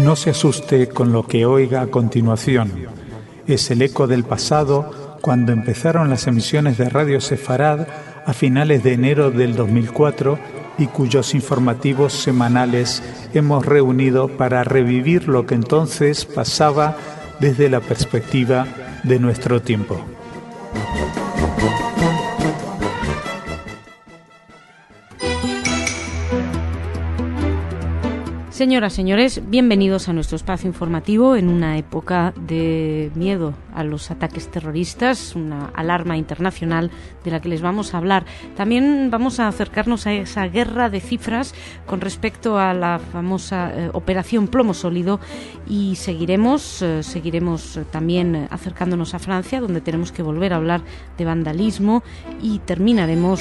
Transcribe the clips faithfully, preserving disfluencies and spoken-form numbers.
No se asuste con lo que oiga a continuación. Es el eco del pasado cuando empezaron las emisiones de Radio Sefarad a finales de enero del dos mil cuatro y cuyos informativos semanales hemos reunido para revivir lo que entonces pasaba desde la perspectiva de nuestro tiempo. Señoras, señores, bienvenidos a nuestro espacio informativo en una época de miedo a los ataques terroristas, una alarma internacional de la que les vamos a hablar. También vamos a acercarnos a esa guerra de cifras con respecto a la famosa eh, Operación Plomo Sólido y seguiremos, eh, seguiremos también acercándonos a Francia, donde tenemos que volver a hablar de vandalismo, y terminaremos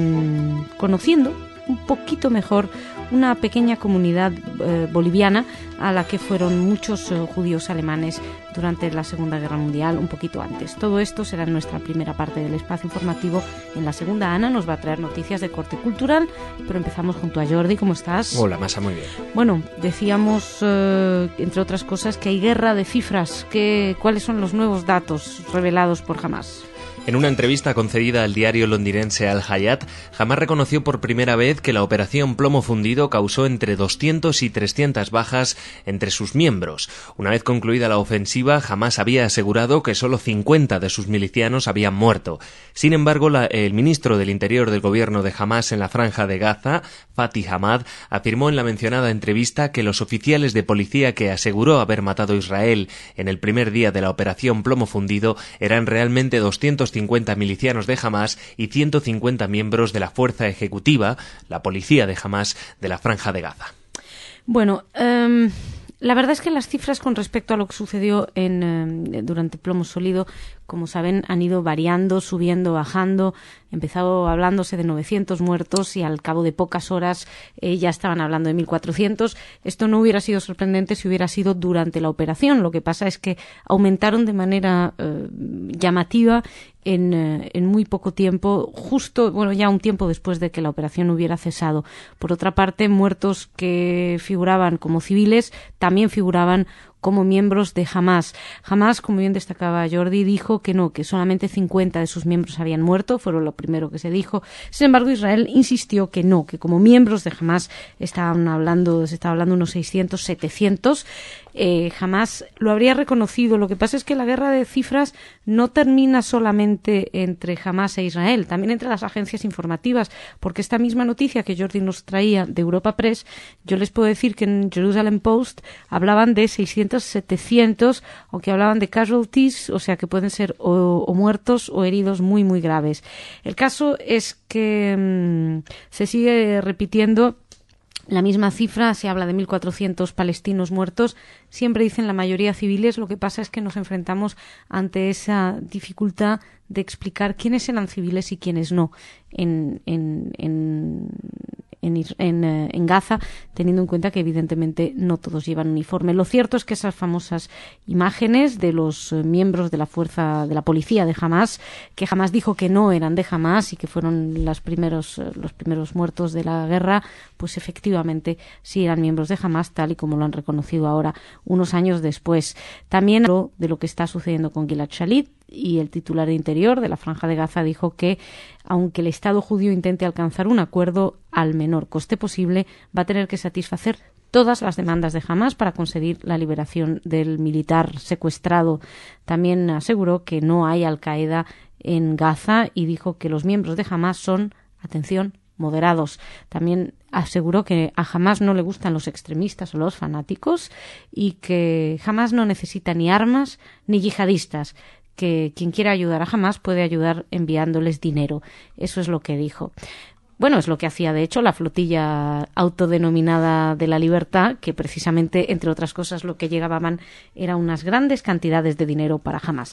con, conociendo un poquito mejor una pequeña comunidad eh, boliviana a la que fueron muchos eh, judíos alemanes durante la Segunda Guerra Mundial, un poquito antes. Todo esto será en nuestra primera parte del espacio informativo. En la segunda, Ana nos va a traer noticias de corte cultural, pero empezamos junto a Jordi. ¿Cómo estás? Hola, Masa, muy bien. Bueno, decíamos, eh, entre otras cosas, que hay guerra de cifras. ¿Qué, ¿Cuáles son los nuevos datos revelados por Hamás? En una entrevista concedida al diario londinense Al Hayat, Hamás reconoció por primera vez que la operación Plomo Fundido causó entre doscientas y trescientas bajas entre sus miembros. Una vez concluida la ofensiva, Hamás había asegurado que solo cincuenta de sus milicianos habían muerto. Sin embargo, la, el ministro del Interior del gobierno de Hamás en la Franja de Gaza, Fatih Hamad, afirmó en la mencionada entrevista que los oficiales de policía que aseguró haber matado a Israel en el primer día de la operación Plomo Fundido eran realmente doscientos cincuenta milicianos de Hamás y ciento cincuenta miembros de la fuerza ejecutiva, la policía de Hamás de la Franja de Gaza. Bueno, um, la verdad es que las cifras con respecto a lo que sucedió en, um, durante Plomo Sólido, como saben, han ido variando, subiendo, bajando. Empezó hablándose de novecientos muertos y al cabo de pocas horas eh, ya estaban hablando de mil cuatrocientos. Esto no hubiera sido sorprendente si hubiera sido durante la operación. Lo que pasa es que aumentaron de manera eh, llamativa en, eh, en muy poco tiempo, justo, bueno, ya un tiempo después de que la operación hubiera cesado. Por otra parte, muertos que figuraban como civiles también figuraban como miembros de Hamás. Hamás, como bien destacaba Jordi, dijo que no, que solamente cincuenta de sus miembros habían muerto, fueron lo primero que se dijo. Sin embargo, Israel insistió que no, que como miembros de Hamás estaban hablando, se estaba hablando unos seiscientos, setecientos. Eh, Hamás lo habría reconocido. Lo que pasa es que la guerra de cifras no termina solamente entre Hamás e Israel, también entre las agencias informativas, porque esta misma noticia que Jordi nos traía de Europa Press, yo les puedo decir que en Jerusalem Post hablaban de seiscientos, setecientos, o que hablaban de casualties, o sea que pueden ser o, o muertos o heridos muy muy graves. El caso es que mmm, se sigue repitiendo la misma cifra, se habla de mil cuatrocientos palestinos muertos, siempre dicen la mayoría civiles. Lo que pasa es que nos enfrentamos ante esa dificultad de explicar quiénes eran civiles y quiénes no en, en, en, en, en, en Gaza, teniendo en cuenta que evidentemente no todos llevan uniforme. Lo cierto es que esas famosas imágenes de los miembros de la fuerza de la policía de Hamás, que Hamás dijo que no eran de Hamás y que fueron los primeros, los primeros muertos de la guerra, pues efectivamente sí eran miembros de Hamás, tal y como lo han reconocido ahora, unos años después. También habló de lo que está sucediendo con Gilad Shalit, y el titular de Interior de la Franja de Gaza dijo que, aunque el Estado judío intente alcanzar un acuerdo al menor coste posible, va a tener que satisfacer todas las demandas de Hamás para conseguir la liberación del militar secuestrado. También aseguró que no hay Al-Qaeda en Gaza y dijo que los miembros de Hamás son, atención, moderados. También aseguró que a Hamás no le gustan los extremistas o los fanáticos y que Hamás no necesita ni armas ni yihadistas, que quien quiera ayudar a Hamás puede ayudar enviándoles dinero. Eso es lo que dijo. Bueno, es lo que hacía, de hecho, la flotilla autodenominada de la libertad, que precisamente, entre otras cosas, lo que llegaban eran unas grandes cantidades de dinero para Hamás.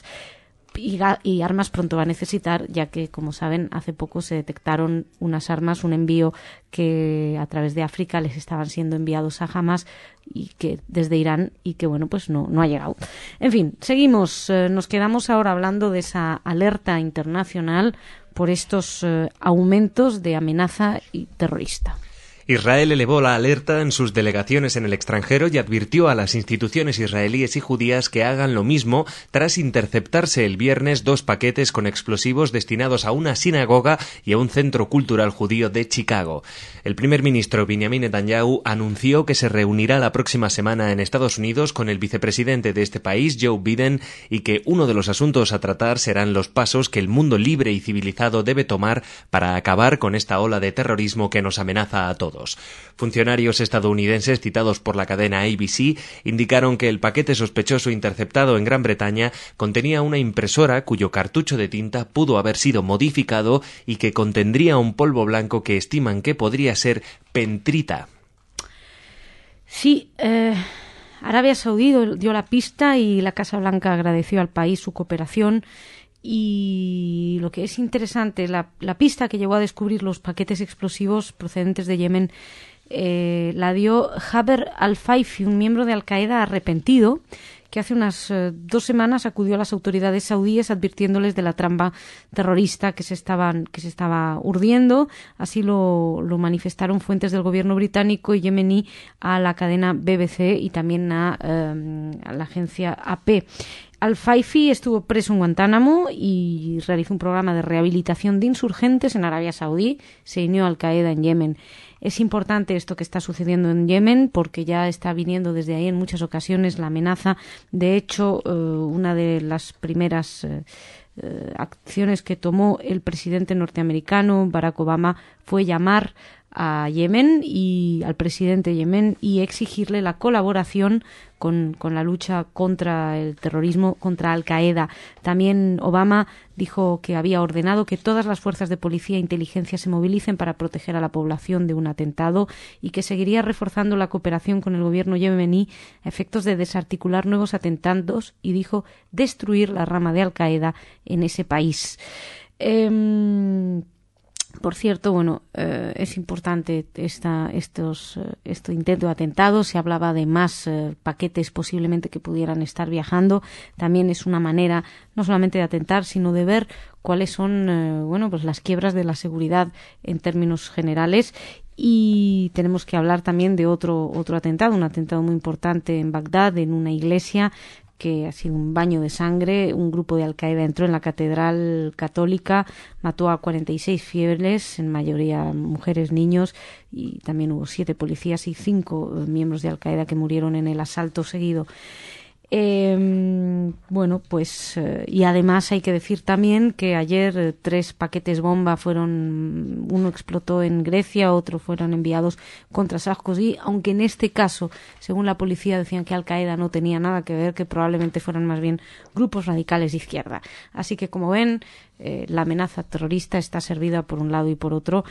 Y, y armas pronto va a necesitar, ya que, como saben, hace poco se detectaron unas armas, un envío que a través de África les estaban siendo enviados a Hamás y que desde Irán y que, bueno, pues no, no ha llegado. En fin, seguimos. Eh, nos quedamos ahora hablando de esa alerta internacional por estos eh, aumentos de amenaza y terrorista. Israel elevó la alerta en sus delegaciones en el extranjero y advirtió a las instituciones israelíes y judías que hagan lo mismo tras interceptarse el viernes dos paquetes con explosivos destinados a una sinagoga y a un centro cultural judío de Chicago. El primer ministro Benjamin Netanyahu anunció que se reunirá la próxima semana en Estados Unidos con el vicepresidente de este país, Joe Biden, y que uno de los asuntos a tratar serán los pasos que el mundo libre y civilizado debe tomar para acabar con esta ola de terrorismo que nos amenaza a todos. Funcionarios estadounidenses citados por la cadena A B C indicaron que el paquete sospechoso interceptado en Gran Bretaña contenía una impresora cuyo cartucho de tinta pudo haber sido modificado y que contendría un polvo blanco que estiman que podría ser pentrita. Sí, eh, Arabia Saudí dio la pista y la Casa Blanca agradeció al país su cooperación. Y lo que es interesante, la, la pista que llegó a descubrir los paquetes explosivos procedentes de Yemen eh, la dio Haber al-Faifi, un miembro de Al-Qaeda arrepentido, que hace unas eh, dos semanas acudió a las autoridades saudíes advirtiéndoles de la trampa terrorista que se estaban que se estaba urdiendo. Así lo, lo manifestaron fuentes del gobierno británico y yemení a la cadena B B C y también a, eh, a la agencia A P. Al-Faifi estuvo preso en Guantánamo y realizó un programa de rehabilitación de insurgentes en Arabia Saudí. Se unió a Al-Qaeda en Yemen. Es importante esto que está sucediendo en Yemen porque ya está viniendo desde ahí en muchas ocasiones la amenaza. De hecho, eh, una de las primeras eh, eh, acciones que tomó el presidente norteamericano, Barack Obama, fue llamar a Yemen y al presidente de Yemen y exigirle la colaboración con, con la lucha contra el terrorismo, contra Al-Qaeda. También Obama dijo que había ordenado que todas las fuerzas de policía e inteligencia se movilicen para proteger a la población de un atentado y que seguiría reforzando la cooperación con el gobierno yemení a efectos de desarticular nuevos atentados y dijo destruir la rama de Al-Qaeda en ese país. Eh, Por cierto, bueno, eh, es importante esta, estos, eh, este intento de atentado. Se hablaba de más eh, paquetes posiblemente que pudieran estar viajando. También es una manera no solamente de atentar, sino de ver cuáles son, eh, bueno, pues las quiebras de la seguridad en términos generales. Y tenemos que hablar también de otro, otro atentado, un atentado muy importante en Bagdad, en una iglesia, que ha sido un baño de sangre. Un grupo de Al-Qaeda entró en la catedral católica, mató a cuarenta y seis fieles, en mayoría mujeres, niños, y también hubo siete policías y cinco miembros de Al-Qaeda que murieron en el asalto seguido. Eh, bueno, pues eh, y además hay que decir también que ayer eh, tres paquetes bomba fueron, uno explotó en Grecia, otro fueron enviados contra Sarkozy, aunque en este caso, según la policía, decían que Al-Qaeda no tenía nada que ver, que probablemente fueran más bien grupos radicales de izquierda. Así que, como ven, eh, la amenaza terrorista está servida por un lado y por otro,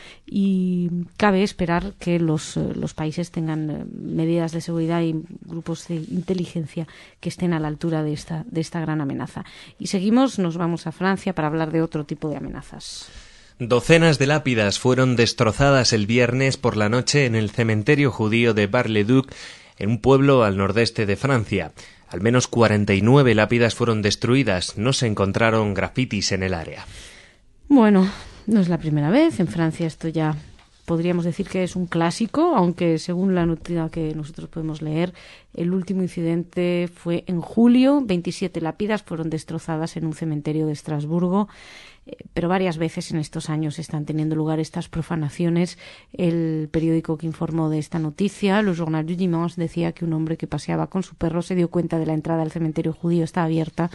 y cabe esperar que los, eh, los países tengan eh, medidas de seguridad y grupos de inteligencia que estén a la altura de esta, de esta gran amenaza. Y seguimos, nos vamos a Francia para hablar de otro tipo de amenazas. Docenas de lápidas fueron destrozadas el viernes por la noche en el cementerio judío de Bar-le-Duc, en un pueblo al nordeste de Francia. Al menos cuarenta y nueve lápidas fueron destruidas. No se encontraron grafitis en el área. Bueno, no es la primera vez. En Francia esto ya podríamos decir que es un clásico, aunque según la noticia que nosotros podemos leer, el último incidente fue en julio. veintisiete lápidas fueron destrozadas en un cementerio de Estrasburgo. Pero varias veces en estos años están teniendo lugar estas profanaciones. El periódico que informó de esta noticia, Le Journal du Dimanche, decía que un hombre que paseaba con su perro se dio cuenta de la entrada al cementerio judío está abierta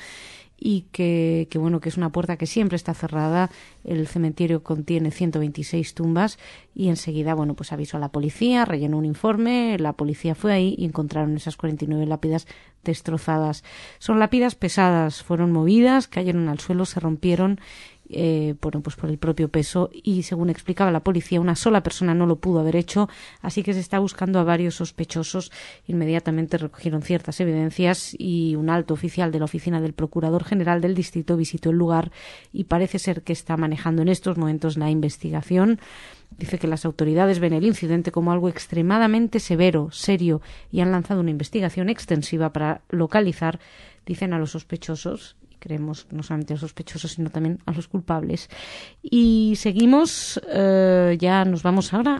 y que, que bueno, que es una puerta que siempre está cerrada. El cementerio contiene ciento veintiséis tumbas y enseguida, bueno, pues avisó a la policía, rellenó un informe, la policía fue ahí y encontraron esas cuarenta y nueve lápidas destrozadas. Son lápidas pesadas, fueron movidas, cayeron al suelo, se rompieron Eh, bueno, pues por el propio peso, y según explicaba la policía, una sola persona no lo pudo haber hecho, así que se está buscando a varios sospechosos. Inmediatamente recogieron ciertas evidencias y un alto oficial de la oficina del Procurador General del Distrito visitó el lugar y parece ser que está manejando en estos momentos la investigación. Dice que las autoridades ven el incidente como algo extremadamente severo, serio, y han lanzado una investigación extensiva para localizar, dicen, a los sospechosos. Creemos no solamente a los sospechosos, sino también a los culpables. Y seguimos, eh, ya nos vamos ahora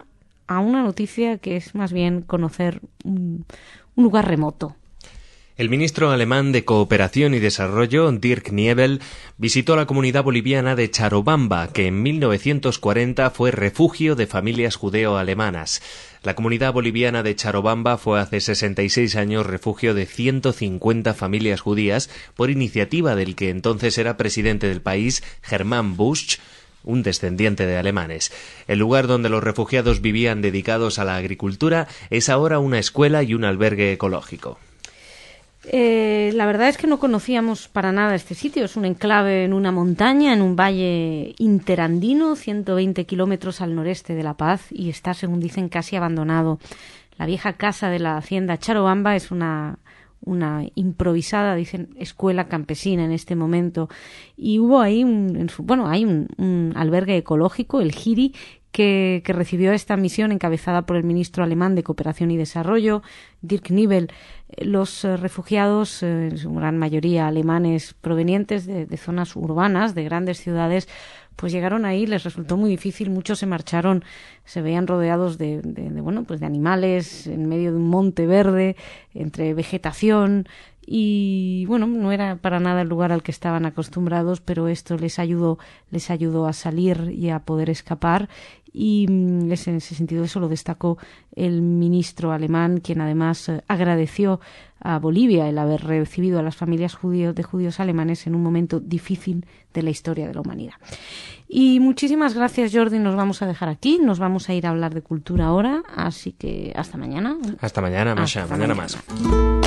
a una noticia que es más bien conocer un, un lugar remoto. El ministro alemán de Cooperación y Desarrollo, Dirk Niebel, visitó la comunidad boliviana de Charobamba, que en mil novecientos cuarenta fue refugio de familias judeo-alemanas. La comunidad boliviana de Charobamba fue hace sesenta y seis años refugio de ciento cincuenta familias judías por iniciativa del que entonces era presidente del país, Hermann Busch, un descendiente de alemanes. El lugar donde los refugiados vivían dedicados a la agricultura es ahora una escuela y un albergue ecológico. Eh, la verdad es que no conocíamos para nada este sitio. Es un enclave en una montaña, en un valle interandino, ciento veinte kilómetros al noreste de La Paz, y está, según dicen, casi abandonado. La vieja casa de la hacienda Charobamba es una, una improvisada, dicen, escuela campesina en este momento. Y hubo ahí, un, en su, bueno, hay un, un albergue ecológico, el Giri, Que, que recibió esta misión encabezada por el ministro alemán de Cooperación y Desarrollo, Dirk Niebel. Los eh, refugiados, eh, en su gran mayoría alemanes provenientes de, de zonas urbanas, de grandes ciudades, pues llegaron ahí, les resultó muy difícil, muchos se marcharon, se veían rodeados de, de, de bueno, pues de animales en medio de un monte verde, entre vegetación. Y bueno, no era para nada el lugar al que estaban acostumbrados, pero esto les ayudó, les ayudó a salir y a poder escapar. Y en ese sentido eso lo destacó el ministro alemán, quien además eh, agradeció a Bolivia el haber recibido a las familias judíos, de judíos alemanes en un momento difícil de la historia de la humanidad. Y muchísimas gracias, Jordi. Nos vamos a dejar aquí, nos vamos a ir a hablar de cultura ahora, así que hasta mañana. Hasta mañana, Masha. Hasta mañana, mañana más.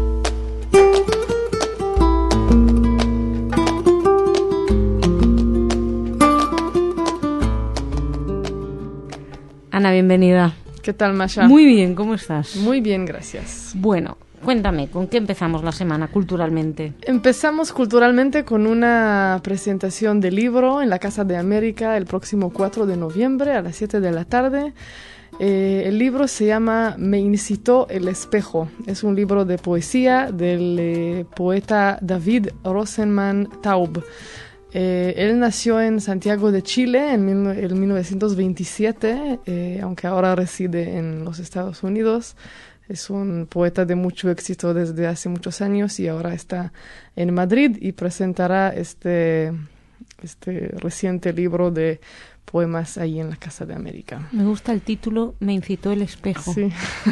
Ana, bienvenida. ¿Qué tal, Masha? Muy bien, ¿cómo estás? Muy bien, gracias. Bueno, cuéntame, ¿con qué empezamos la semana culturalmente? Empezamos culturalmente con una presentación de libro en la Casa de América el próximo cuatro de noviembre a las siete de la tarde. Eh, el libro se llama Me incitó el espejo. Es un libro de poesía del eh, poeta David Rosenman Taub. Eh, él nació en Santiago de Chile en, mil, en mil novecientos veintisiete, eh, aunque ahora reside en los Estados Unidos. Es un poeta de mucho éxito desde hace muchos años y ahora está en Madrid y presentará este, este reciente libro de poemas ahí en la Casa de América. Me gusta el título, Me incitó el espejo. Sí.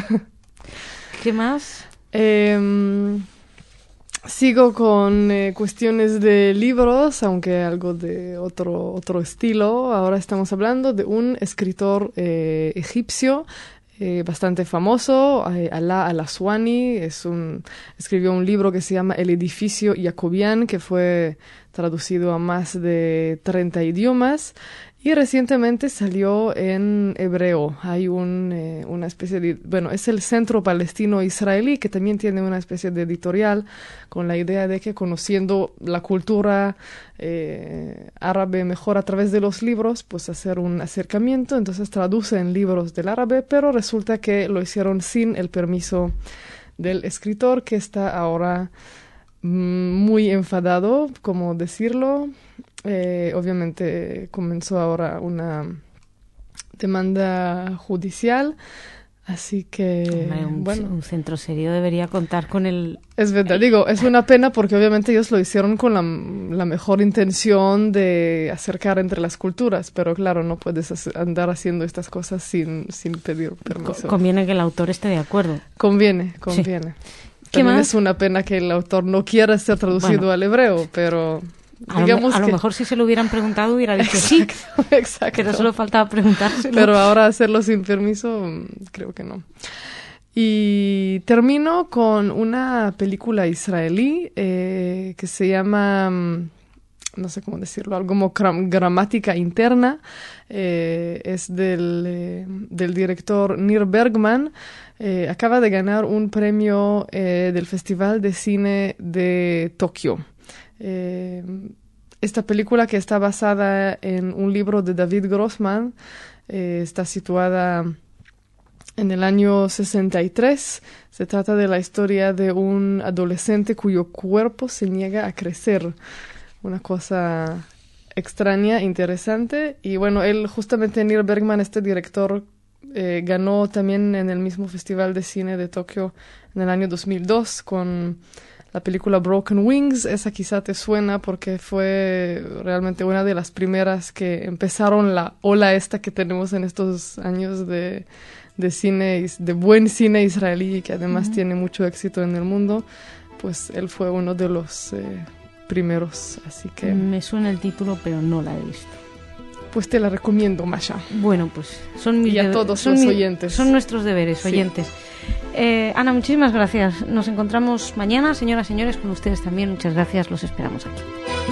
¿Qué más? Eh, Sigo con eh, cuestiones de libros, aunque algo de otro, otro estilo. Ahora estamos hablando de un escritor eh, egipcio eh, bastante famoso, eh, Alaa al-Aswani. Es un, escribió un libro que se llama El edificio jacobián, que fue traducido a más de treinta idiomas. Y recientemente salió en hebreo. Hay un, eh, una especie de... Bueno, es el Centro Palestino Israelí, que también tiene una especie de editorial con la idea de que conociendo la cultura eh, árabe mejor a través de los libros, pues hacer un acercamiento. Entonces traducen libros del árabe, pero resulta que lo hicieron sin el permiso del escritor, que está ahora mm, muy enfadado, como decirlo. Eh, obviamente comenzó ahora una demanda judicial, así que Hombre, un, bueno, un centro serio debería contar con el... es verdad, digo, es una pena porque obviamente ellos lo hicieron con la, la mejor intención de acercar entre las culturas, pero claro, no puedes hacer, andar haciendo estas cosas sin, sin pedir permiso. Conviene que el autor esté de acuerdo. Conviene, conviene. Sí. También más? es una pena que el autor no quiera ser traducido Bueno. al hebreo, pero... A, Digamos lo, a lo que... mejor si se lo hubieran preguntado hubiera dicho sí, Exacto, exacto. pero solo faltaba preguntárselo. Pero ahora hacerlo sin permiso, creo que no. Y termino con una película israelí eh, que se llama, no sé cómo decirlo, algo como gram- gramática interna. Eh, es del, eh, del director Nir Bergman. Eh, acaba de ganar un premio eh, del Festival de Cine de Tokio. Eh, esta película, que está basada en un libro de David Grossman, eh, está situada en el año sesenta y tres. Se trata de la historia de un adolescente cuyo cuerpo se niega a crecer. Una cosa extraña, interesante. Y bueno, él, justamente Neil Bergman, este director, eh, ganó también en el mismo Festival de Cine de Tokio en el año dos mil dos con la película Broken Wings. Esa quizá te suena porque fue realmente una de las primeras que empezaron la ola esta que tenemos en estos años de, de cine, de buen cine israelí, que además uh-huh. tiene mucho éxito en el mundo. Pues él fue uno de los eh, primeros, así que... Me suena el título, pero no la he visto. Pues te la recomiendo, Masha. Bueno, pues son mis y a debe- todos son los mi- oyentes. Son nuestros deberes, sí. oyentes. Eh, Ana, muchísimas gracias. Nos encontramos mañana, señoras y señores, con ustedes también. Muchas gracias, los esperamos aquí.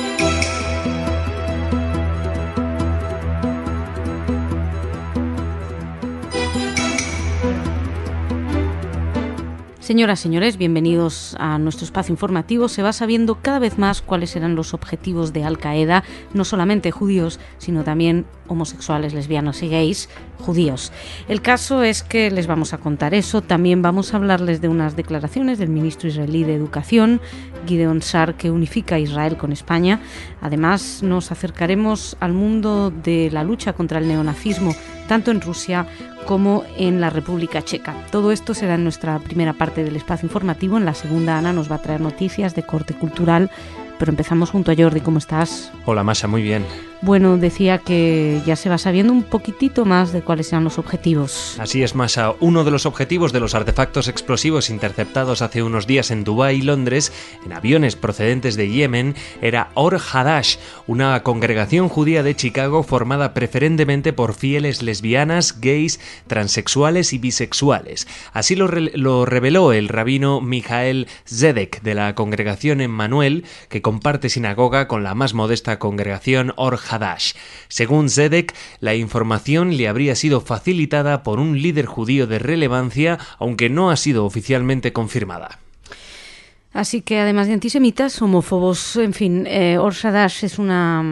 Señoras y señores, bienvenidos a nuestro espacio informativo. Se va sabiendo cada vez más cuáles serán los objetivos de Al Qaeda, no solamente judíos, sino también homosexuales, lesbianos y gays judíos. El caso es que les vamos a contar eso. También vamos a hablarles de unas declaraciones del ministro israelí de Educación, Gideon Sa'ar, que unifica a Israel con España. Además, nos acercaremos al mundo de la lucha contra el neonazismo, tanto en Rusia como en la República Checa. Todo esto será en nuestra primera parte del espacio informativo. En la segunda, Ana nos va a traer noticias de corte cultural, pero empezamos junto a Jordi. ¿Cómo estás? Hola, Masha, muy bien. Bueno, decía que ya se va sabiendo un poquitito más de cuáles serán los objetivos. Así es, Masha. Uno de los objetivos de los artefactos explosivos interceptados hace unos días en Dubái y Londres, en aviones procedentes de Yemen, era Or Hadash, una congregación judía de Chicago formada preferentemente por fieles lesbianas, gays, transexuales y bisexuales. Así lo, re- lo reveló el rabino Michael Zedek de la congregación Emmanuel, que comparte sinagoga con la más modesta congregación Or Hadash. Según Zedek, la información le habría sido facilitada por un líder judío de relevancia, aunque no ha sido oficialmente confirmada. Así que además de antisemitas, homófobos, en fin, eh, Or Hadash es una,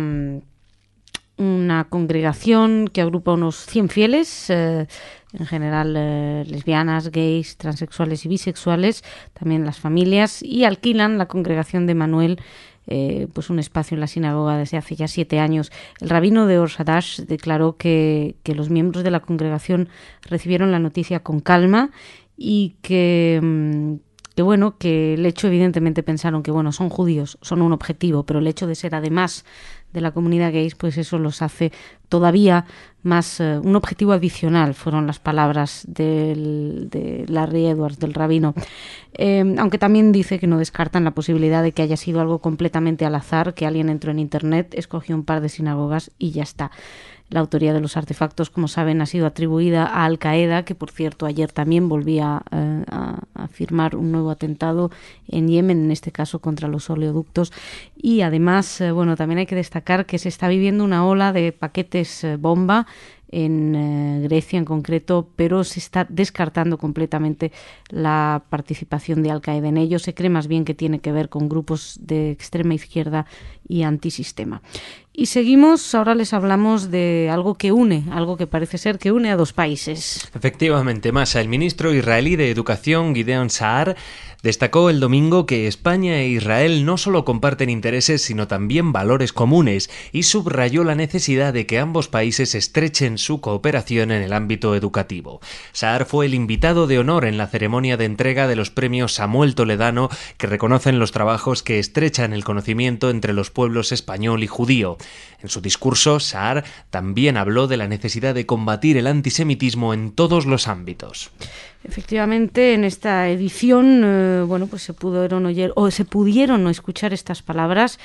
una congregación que agrupa unos cien fieles, eh, en general eh, lesbianas, gays, transexuales y bisexuales, también las familias, y alquilan la congregación de Manuel Eh, pues un espacio en la sinagoga desde hace ya siete años. El rabino de Or Hadash declaró que, que los miembros de la congregación recibieron la noticia con calma y que, que bueno, que el hecho, evidentemente pensaron que bueno, son judíos, son un objetivo, pero el hecho de ser además de la comunidad gay, pues eso los hace todavía más uh, un objetivo adicional, fueron las palabras del, de Larry Edwards, del rabino. Eh, aunque también dice que no descartan la posibilidad de que haya sido algo completamente al azar, que alguien entró en internet, escogió un par de sinagogas y ya está. La autoría de los artefactos, como saben, ha sido atribuida a Al Qaeda, que por cierto ayer también volvía eh, a, a firmar un nuevo atentado en Yemen, en este caso contra los oleoductos. Y además, eh, bueno, también hay que destacar que se está viviendo una ola de paquetes eh, bomba en eh, Grecia en concreto, pero se está descartando completamente la participación de Al Qaeda en ello. Se cree más bien que tiene que ver con grupos de extrema izquierda y antisistema. Y seguimos, ahora les hablamos de algo que une, algo que parece ser que une a dos países. Efectivamente, Masha, el ministro israelí de Educación, Gideon Sa'ar, destacó el domingo que España e Israel no solo comparten intereses, sino también valores comunes, y subrayó la necesidad de que ambos países estrechen su cooperación en el ámbito educativo. Sa'ar fue el invitado de honor en la ceremonia de entrega de los premios Samuel Toledano, que reconocen los trabajos que estrechan el conocimiento entre los pueblos español y judío. En su discurso, Sa'ar también habló de la necesidad de combatir el antisemitismo en todos los ámbitos. Efectivamente, en esta edición, eh, bueno, pues se pudieron oír o se pudieron escuchar estas palabras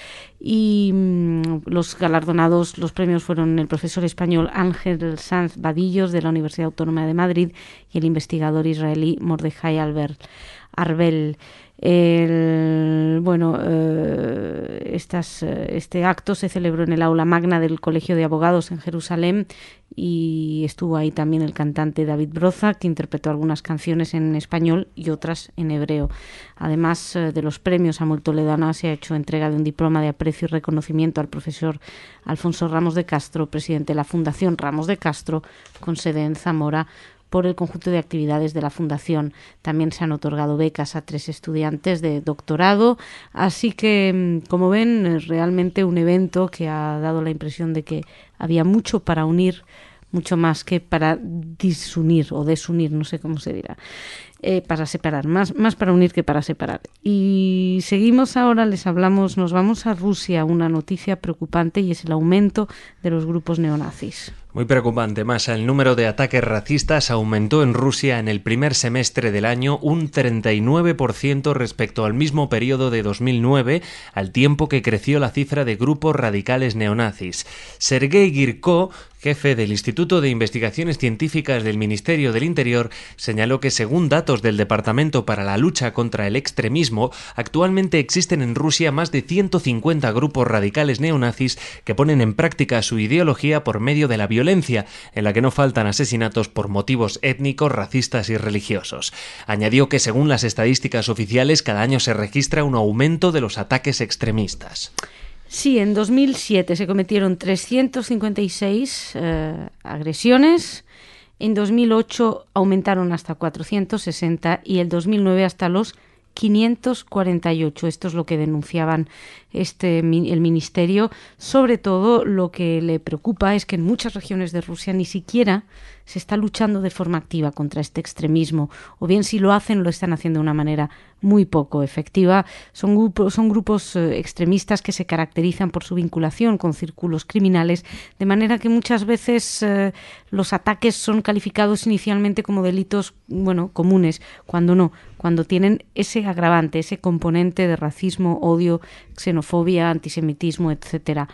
y mmm, los galardonados, los premios fueron el profesor español Ángel Sanz Vadillos de la Universidad Autónoma de Madrid y el investigador israelí Mordejai Arbel. El, bueno, eh, estas, este acto se celebró en el aula magna del Colegio de Abogados en Jerusalén y estuvo ahí también el cantante David Broza, que interpretó algunas canciones en español y otras en hebreo. Además eh, de los premios Samuel Toledano, se ha hecho entrega de un diploma de aprecio y reconocimiento al profesor Alfonso Ramos de Castro, presidente de la Fundación Ramos de Castro, con sede en Zamora, por el conjunto de actividades de la Fundación. También se han otorgado becas a tres estudiantes de doctorado, así que, como ven, es realmente un evento que ha dado la impresión de que había mucho para unir, mucho más que para disunir o desunir, no sé cómo se dirá. Eh, para separar, más, más para unir que para separar. Y seguimos ahora, les hablamos, nos vamos a Rusia, una noticia preocupante y es el aumento de los grupos neonazis. Muy preocupante, Masha. El número de ataques racistas aumentó en Rusia en el primer semestre del año un treinta y nueve por ciento respecto al mismo periodo de dos mil nueve, al tiempo que creció la cifra de grupos radicales neonazis. Sergei Girko, jefe del Instituto de Investigaciones Científicas del Ministerio del Interior, señaló que según datos del Departamento para la Lucha contra el Extremismo, actualmente existen en Rusia más de ciento cincuenta grupos radicales neonazis que ponen en práctica su ideología por medio de la violencia, en la que no faltan asesinatos por motivos étnicos, racistas y religiosos. Añadió que según las estadísticas oficiales, cada año se registra un aumento de los ataques extremistas. Sí, en dos mil siete se cometieron trescientas cincuenta y seis eh, agresiones, en dos mil ocho aumentaron hasta cuatrocientos sesenta y el dos mil nueve hasta los quinientos cuarenta y ocho. Esto es lo que denunciaban este, el ministerio. Sobre todo, lo que le preocupa es que en muchas regiones de Rusia ni siquiera se está luchando de forma activa contra este extremismo, o bien si lo hacen, lo están haciendo de una manera muy poco efectiva. Son grupos, son grupos eh, extremistas que se caracterizan por su vinculación con círculos criminales, de manera que muchas veces eh, los ataques son calificados inicialmente como delitos, bueno, comunes, cuando no, cuando tienen ese agravante, ese componente de racismo, odio, xenofobia, antisemitismo, etcétera.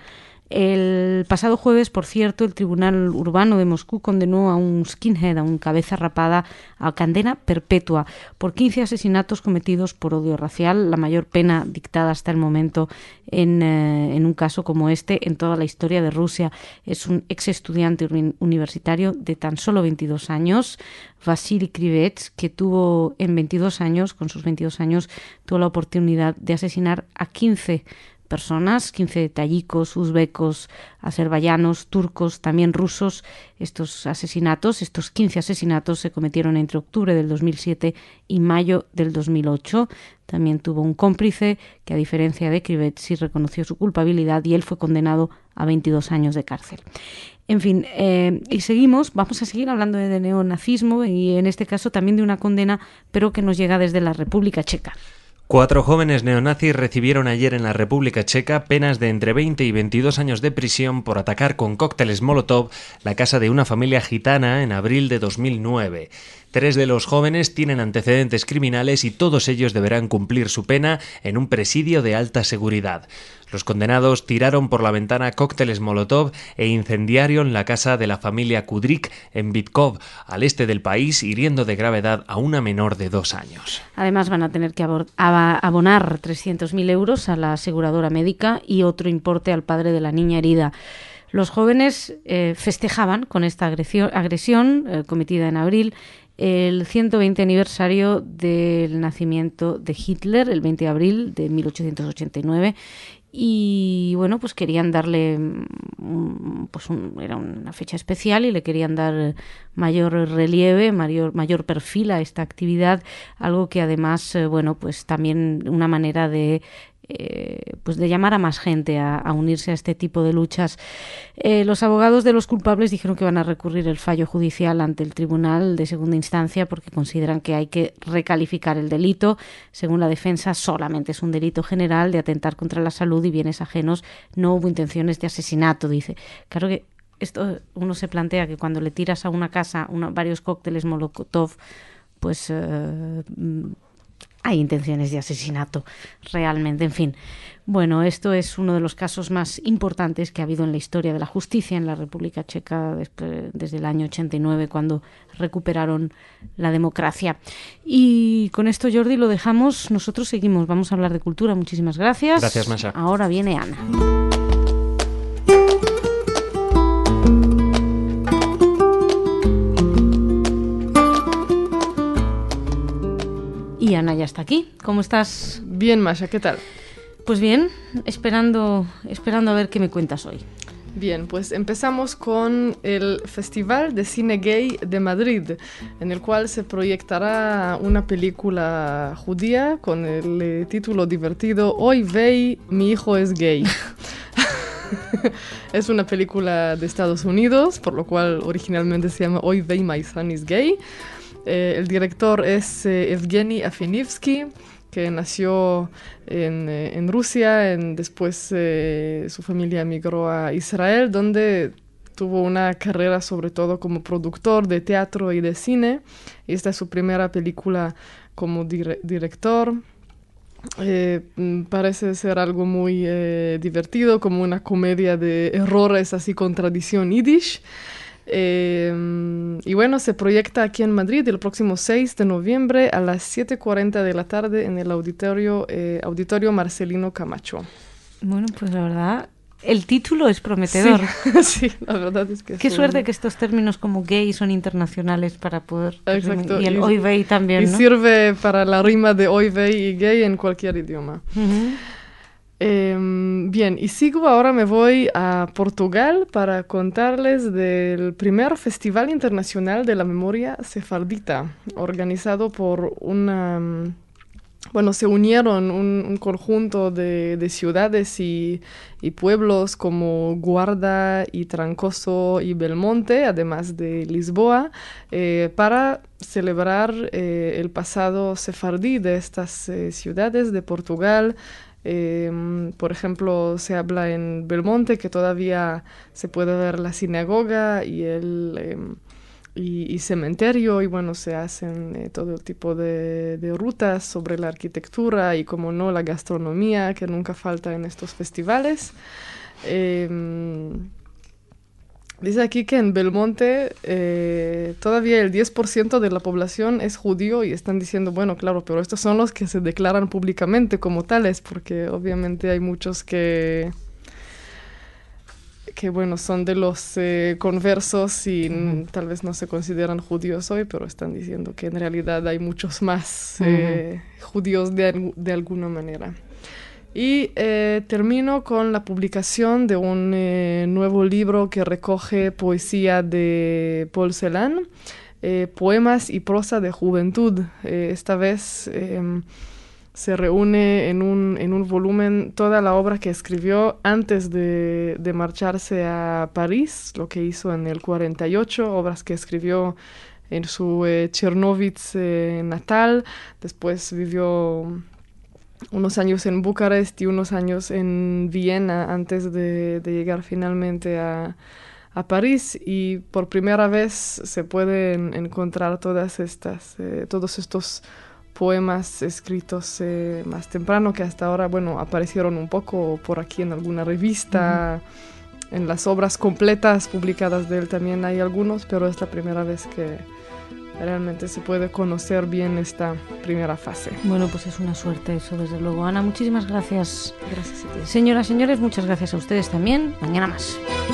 El pasado jueves, por cierto, el Tribunal Urbano de Moscú condenó a un skinhead, a un cabeza rapada, a condena perpetua por quince asesinatos cometidos por odio racial, la mayor pena dictada hasta el momento en, eh, en un caso como este en toda la historia de Rusia. Es un ex estudiante universitario de tan solo veintidós años, Vasily Krivets, que tuvo en veintidós años, con sus veintidós años, tuvo la oportunidad de asesinar a quince personas, quince tayikos, uzbecos, azerbaiyanos, turcos, también rusos. Estos asesinatos, estos quince asesinatos se cometieron entre octubre del dos mil siete y mayo del dos mil ocho. También tuvo un cómplice que, a diferencia de Krivets, sí reconoció su culpabilidad y él fue condenado a veintidós años de cárcel. En fin, eh, y seguimos, vamos a seguir hablando de neonazismo y en este caso también de una condena, pero que nos llega desde la República Checa. Cuatro jóvenes neonazis recibieron ayer en la República Checa penas de entre veinte y veintidós años de prisión por atacar con cócteles Molotov la casa de una familia gitana en abril de dos mil nueve. Tres de los jóvenes tienen antecedentes criminales y todos ellos deberán cumplir su pena en un presidio de alta seguridad. Los condenados tiraron por la ventana cócteles Molotov e incendiaron la casa de la familia Kudryk en Bytkov, al este del país, hiriendo de gravedad a una menor de dos años. Además van a tener que abonar trescientos mil euros a la aseguradora médica y otro importe al padre de la niña herida. Los jóvenes eh, festejaban con esta agresión, agresión eh, cometida en abril el ciento veinte aniversario del nacimiento de Hitler, el veinte de abril de mil ochocientos ochenta y nueve, y bueno, pues querían darle, pues un, era una fecha especial y le querían dar mayor relieve, mayor, mayor perfil a esta actividad, algo que además, bueno, pues también una manera de Eh, pues de llamar a más gente a, a unirse a este tipo de luchas. Eh, los abogados de los culpables dijeron que van a recurrir el fallo judicial ante el tribunal de segunda instancia porque consideran que hay que recalificar el delito. Según la defensa, solamente es un delito general de atentar contra la salud y bienes ajenos. No hubo intenciones de asesinato, dice. Claro que esto uno se plantea que cuando le tiras a una casa una, varios cócteles Molotov, pues eh, hay intenciones de asesinato realmente, en fin. Bueno, esto es uno de los casos más importantes que ha habido en la historia de la justicia en la República Checa desde, desde el año ochenta y nueve, cuando recuperaron la democracia. Y con esto, Jordi, lo dejamos. Nosotros seguimos, vamos a hablar de cultura. Muchísimas gracias. Gracias, Masha. Ahora viene Ana. Y Ana ya está aquí. ¿Cómo estás? Bien, Masha, ¿qué tal? Pues bien, esperando, esperando a ver qué me cuentas hoy. Bien, pues empezamos con el Festival de Cine Gay de Madrid, en el cual se proyectará una película judía con el eh, título divertido Hoy vei, mi hijo es gay. Es una película de Estados Unidos, por lo cual originalmente se llama Oy Vey, My Son is Gay. Eh, el director es eh, Evgeny Afinivsky, que nació en, eh, en Rusia, en, después eh, su familia emigró a Israel, donde tuvo una carrera sobre todo como productor de teatro y de cine. Esta es su primera película como dire- director. Eh, parece ser algo muy eh, divertido, como una comedia de errores así con tradición yiddish. Eh, y bueno, se proyecta aquí en Madrid el próximo seis de noviembre a las siete cuarenta de la tarde en el auditorio, eh, auditorio Marcelino Camacho. Bueno, pues la verdad, el título es prometedor. Sí, sí, la verdad es que Qué sí. suerte que estos términos como gay son internacionales para poder... Exacto. Y el y, Oy Vey también, y ¿no? sirve para la rima de Oy Vey y gay en cualquier idioma. Uh-huh. Eh, bien, y sigo, ahora me voy a Portugal para contarles del primer Festival Internacional de la Memoria Sefardita, organizado por una... Bueno, se unieron un, un conjunto de, de ciudades y, y pueblos como Guarda y Trancoso y Belmonte, además de Lisboa, eh, para celebrar eh, el pasado sefardí de estas eh, ciudades de Portugal. Eh, por ejemplo, se habla en Belmonte que todavía se puede ver la sinagoga y el... Eh, Y, y cementerio, y bueno, se hacen eh, todo tipo de, de rutas sobre la arquitectura y, como no, la gastronomía, que nunca falta en estos festivales. Eh, dice aquí que en Belmonte eh, todavía el diez por ciento de la población es judío, y están diciendo, bueno, claro, pero estos son los que se declaran públicamente como tales, porque obviamente hay muchos que... que bueno, son de los eh, conversos y uh-huh. tal vez no se consideran judíos hoy, pero están diciendo que en realidad hay muchos más eh, uh-huh. judíos de, de alguna manera. Y eh, termino con la publicación de un eh, nuevo libro que recoge poesía de Paul Celan, eh, Poemas y prosa de juventud. Eh, esta vez... Eh, se reúne en un, en un volumen toda la obra que escribió antes de, de marcharse a París, lo que hizo en el cuarenta y ocho, obras que escribió en su eh, Chernóvitz eh, natal. Después vivió unos años en Bucarest y unos años en Viena antes de, de llegar finalmente a, a París, y por primera vez se pueden encontrar todas estas, eh, todos estos poemas escritos eh, más temprano, que hasta ahora, bueno, aparecieron un poco por aquí en alguna revista. Uh-huh. En las obras completas publicadas de él también hay algunos, pero es la primera vez que realmente se puede conocer bien esta primera fase. Bueno, pues es una suerte eso, desde luego. Ana, muchísimas gracias. Gracias a ti. Señoras, señores, muchas gracias a ustedes también. Mañana más.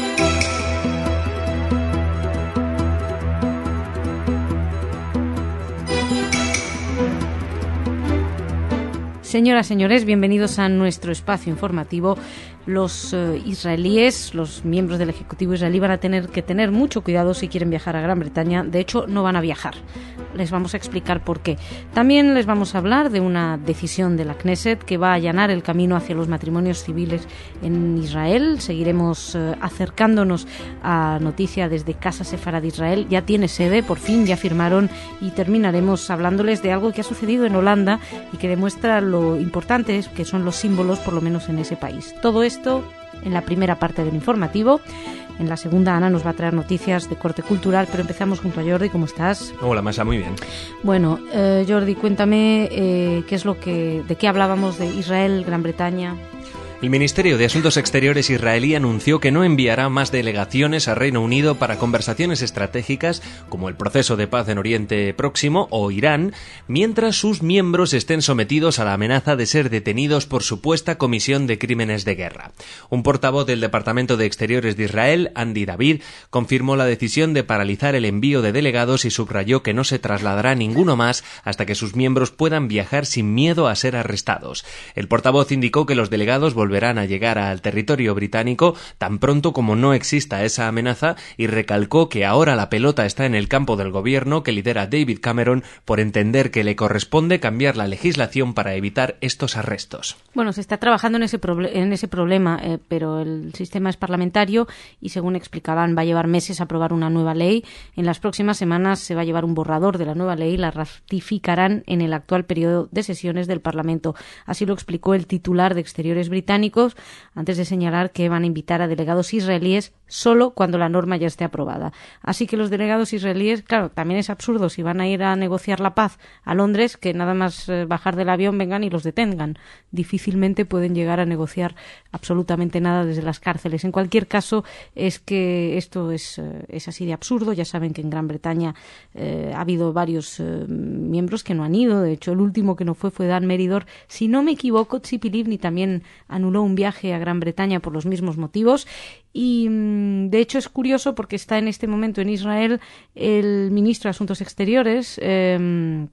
Señoras, señores, bienvenidos a nuestro espacio informativo. Los eh, israelíes, los miembros del Ejecutivo israelí, van a tener que tener mucho cuidado si quieren viajar a Gran Bretaña. De hecho, no van a viajar. Les vamos a explicar por qué. También les vamos a hablar de una decisión de la Knesset que va a allanar el camino hacia los matrimonios civiles en Israel. Seguiremos eh, acercándonos a noticia desde Casa Sefarad de Israel. Ya tiene sede, por fin, ya firmaron, y terminaremos hablándoles de algo que ha sucedido en Holanda y que demuestra lo importantes que son los símbolos, por lo menos en ese país. Todo esto en la primera parte del informativo. En la segunda, Ana nos va a traer noticias de corte cultural, pero empezamos junto a Jordi. ¿Cómo estás? Hola, Masa, muy bien. Bueno, eh, Jordi, cuéntame eh, qué es lo que, de qué hablábamos de Israel, Gran Bretaña. El Ministerio de Asuntos Exteriores israelí anunció que no enviará más delegaciones a Reino Unido para conversaciones estratégicas como el proceso de paz en Oriente Próximo o Irán, mientras sus miembros estén sometidos a la amenaza de ser detenidos por supuesta comisión de crímenes de guerra. Un portavoz del Departamento de Exteriores de Israel, Andy David, confirmó la decisión de paralizar el envío de delegados y subrayó que no se trasladará ninguno más hasta que sus miembros puedan viajar sin miedo a ser arrestados. El portavoz indicó que los delegados volverán volverán a llegar al territorio británico tan pronto como no exista esa amenaza, y recalcó que ahora la pelota está en el campo del gobierno que lidera David Cameron por entender que le corresponde cambiar la legislación para evitar estos arrestos. Bueno, se está trabajando en ese, proble- en ese problema, eh, pero el sistema es parlamentario y, según explicaban, va a llevar meses aprobar una nueva ley. En las próximas semanas se va a llevar un borrador de la nueva ley y la ratificarán en el actual periodo de sesiones del Parlamento. Así lo explicó el titular de Exteriores británicos, antes de señalar que van a invitar a delegados israelíes solo cuando la norma ya esté aprobada. Así que los delegados israelíes, claro, también es absurdo si van a ir a negociar la paz a Londres, que nada más eh, bajar del avión vengan y los detengan. Difícilmente pueden llegar a negociar absolutamente nada desde las cárceles. En cualquier caso, es que esto es, eh, es así de absurdo. Ya saben que en Gran Bretaña eh, ha habido varios eh, miembros que no han ido. De hecho, el último que no fue fue Dan Meridor. Si no me equivoco, Tzipi Livni también anuló un viaje a Gran Bretaña por los mismos motivos. Y, de hecho, es curioso porque está en este momento en Israel el ministro de Asuntos Exteriores, eh,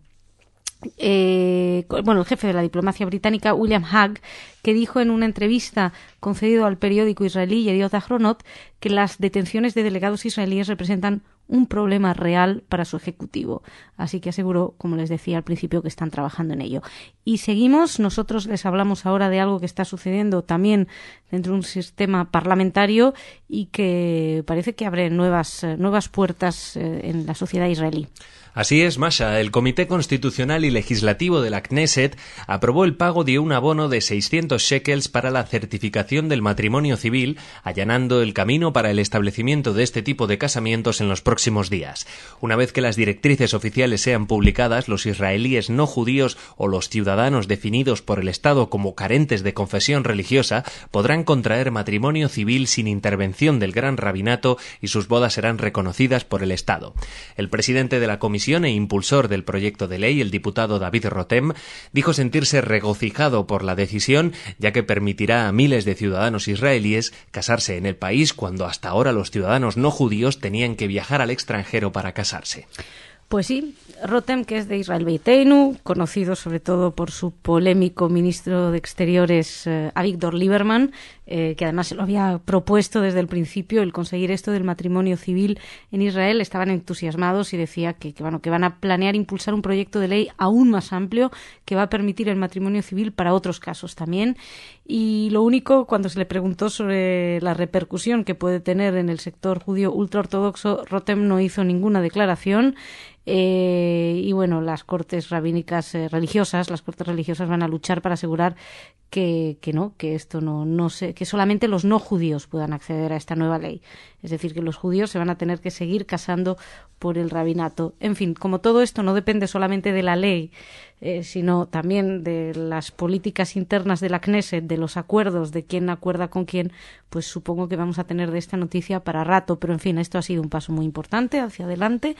eh, bueno, el jefe de la diplomacia británica, William Hague, que dijo en una entrevista concedido al periódico israelí Yediot Ahronot que las detenciones de delegados israelíes representan un problema real para su ejecutivo. Así que aseguró, como les decía al principio, que están trabajando en ello. Y seguimos, nosotros les hablamos ahora de algo que está sucediendo también dentro de un sistema parlamentario y que parece que abre nuevas, nuevas puertas en la sociedad israelí. Así es, Masha. El Comité Constitucional y Legislativo de la Knesset aprobó el pago de un abono de seiscientos shekels para la certificación del matrimonio civil, allanando el camino para el establecimiento de este tipo de casamientos en los próximos días. Una vez que las directrices oficiales sean publicadas, los israelíes no judíos o los ciudadanos definidos por el Estado como carentes de confesión religiosa podrán contraer matrimonio civil sin intervención del Gran Rabinato y sus bodas serán reconocidas por el Estado. El presidente de la Comisión e impulsor del proyecto de ley, el diputado David Rotem, dijo sentirse regocijado por la decisión, ya que permitirá a miles de ciudadanos israelíes casarse en el país cuando hasta ahora los ciudadanos no judíos tenían que viajar al extranjero para casarse. Pues sí, Rotem, que es de Israel Beiteinu, conocido sobre todo por su polémico ministro de Exteriores, eh, Avigdor Lieberman, eh, que además se lo había propuesto desde el principio, el conseguir esto del matrimonio civil en Israel. Estaban entusiasmados y decía que, que, bueno, que van a planear impulsar un proyecto de ley aún más amplio que va a permitir el matrimonio civil para otros casos también. Y lo único, cuando se le preguntó sobre la repercusión que puede tener en el sector judío ultraortodoxo, Rotem no hizo ninguna declaración. Eh, y bueno, las cortes rabínicas eh, religiosas, las cortes religiosas van a luchar para asegurar que, que no, que esto no, no se, que solamente los no judíos puedan acceder a esta nueva ley. Es decir, que los judíos se van a tener que seguir casando por el rabinato. En fin, como todo esto no depende solamente de la ley, eh, sino también de las políticas internas de la Knesset, de los acuerdos, de quién acuerda con quién, pues supongo que vamos a tener de esta noticia para rato. Pero en fin, esto ha sido un paso muy importante hacia adelante.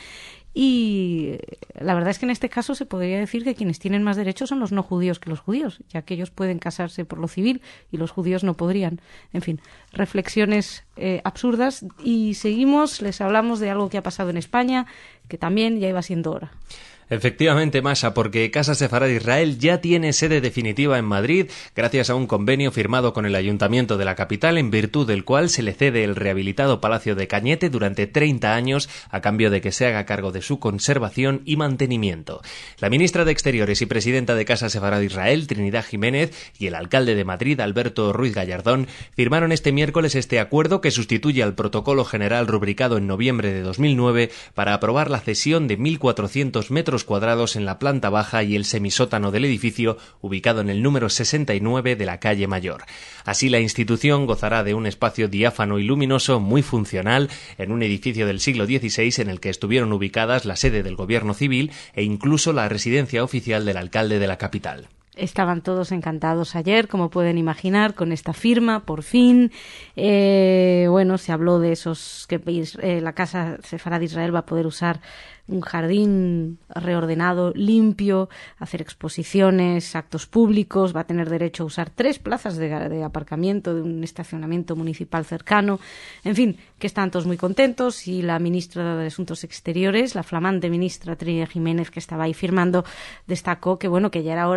Y la verdad es que en este caso se podría decir que quienes tienen más derechos son los no judíos que los judíos, ya que ellos pueden casarse por lo civil y los judíos no podrían. En fin, reflexiones eh, absurdas. Y seguimos, les hablamos de algo que ha pasado en España, que también ya iba siendo hora. Efectivamente, Masha, porque Casa Sefarad Israel ya tiene sede definitiva en Madrid gracias a un convenio firmado con el Ayuntamiento de la capital, en virtud del cual se le cede el rehabilitado Palacio de Cañete durante treinta años a cambio de que se haga cargo de su conservación y mantenimiento. La ministra de Exteriores y presidenta de Casa Sefarad Israel, Trinidad Jiménez, y el alcalde de Madrid, Alberto Ruiz Gallardón, firmaron este miércoles este acuerdo que sustituye al protocolo general rubricado en noviembre de dos mil nueve para aprobar la cesión de mil cuatrocientos metros cuadrados en la planta baja y el semisótano del edificio, ubicado en el número sesenta y nueve de la calle Mayor. Así, la institución gozará de un espacio diáfano y luminoso muy funcional en un edificio del siglo dieciséis en el que estuvieron ubicadas la sede del Gobierno Civil e incluso la residencia oficial del alcalde de la capital. Estaban todos encantados ayer, como pueden imaginar, con esta firma, por fin. Eh, bueno, se habló de esos que eh, la Casa Sefarad Israel va a poder usar un jardín reordenado, limpio, hacer exposiciones, actos públicos, va a tener derecho a usar tres plazas de, de aparcamiento de un estacionamiento municipal cercano. En fin, que están todos muy contentos, y la ministra de Asuntos Exteriores, la flamante ministra Trinidad Jiménez, que estaba ahí firmando, destacó que bueno, que ya era hora de que Casa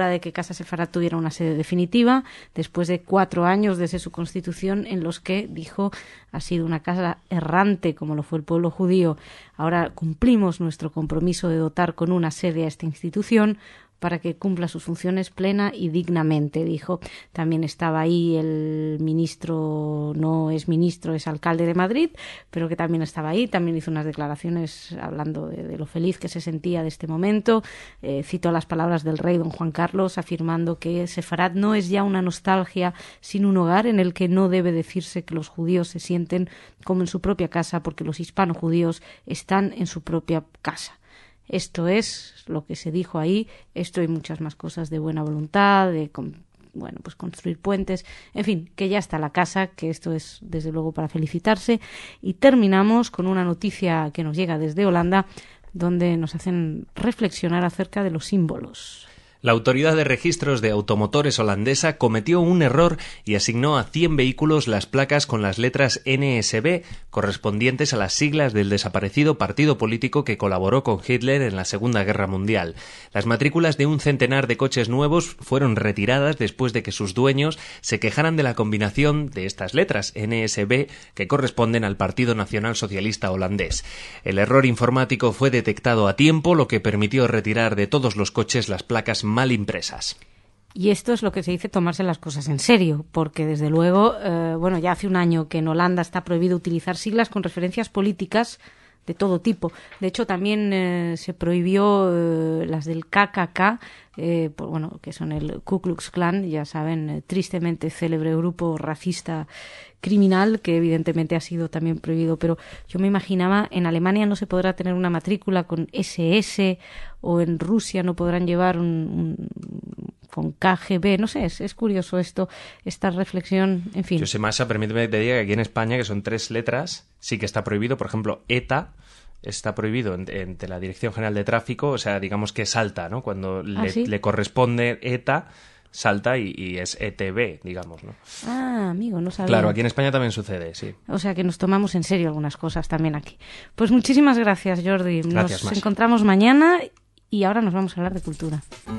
Casa Sefarad tuviera una sede definitiva, después de cuatro años desde su constitución en los que, dijo, ha sido una casa errante como lo fue el pueblo judío. Ahora cumplimos nuestro compromiso de dotar con una sede a esta institución para que cumpla sus funciones plena y dignamente, dijo. También estaba ahí el ministro, no es ministro, es alcalde de Madrid, pero que también estaba ahí, también hizo unas declaraciones hablando de, de lo feliz que se sentía de este momento. Eh, citó las palabras del rey don Juan Carlos, afirmando que Sefarad no es ya una nostalgia, sino un hogar en el que no debe decirse que los judíos se sienten como en su propia casa, porque los hispano-judíos están en su propia casa. Esto es lo que se dijo ahí, esto y muchas más cosas de buena voluntad, de bueno, pues construir puentes, en fin, que ya está la casa, que esto es desde luego para felicitarse. Y terminamos con una noticia que nos llega desde Holanda, donde nos hacen reflexionar acerca de los símbolos. La Autoridad de Registros de Automotores holandesa cometió un error y asignó a cien vehículos las placas con las letras N S B, correspondientes a las siglas del desaparecido partido político que colaboró con Hitler en la Segunda Guerra Mundial. Las matrículas de un centenar de coches nuevos fueron retiradas después de que sus dueños se quejaran de la combinación de estas letras N S B que corresponden al Partido Nacional Socialista holandés. El error informático fue detectado a tiempo, lo que permitió retirar de todos los coches las placas mal impresas. Y esto es lo que se dice tomarse las cosas en serio, porque desde luego, eh, bueno, ya hace un año que en Holanda está prohibido utilizar siglas con referencias políticas de todo tipo. De hecho, también eh, se prohibió eh, las del K K K, eh, por, bueno, que son el Ku Klux Klan, ya saben, eh, tristemente célebre grupo racista criminal, que evidentemente ha sido también prohibido. Pero yo me imaginaba, en Alemania no se podrá tener una matrícula con S S, o en Rusia no podrán llevar un, un con K G B, no sé, es, es curioso esto, esta reflexión, en fin. Yo sé, Masha, permíteme que te diga que aquí en España, que son tres letras, sí que está prohibido, por ejemplo, ETA está prohibido entre la Dirección General de Tráfico, o sea, digamos que salta, ¿no? Cuando ¿Ah, le, sí? le corresponde ETA, salta y, y es E T B, digamos, ¿no? Ah, amigo, no sabía. Claro, aquí en España también sucede, sí. O sea que nos tomamos en serio algunas cosas también aquí. Pues muchísimas gracias, Jordi. Gracias, nos Masha. encontramos mañana y ahora nos vamos a hablar de cultura.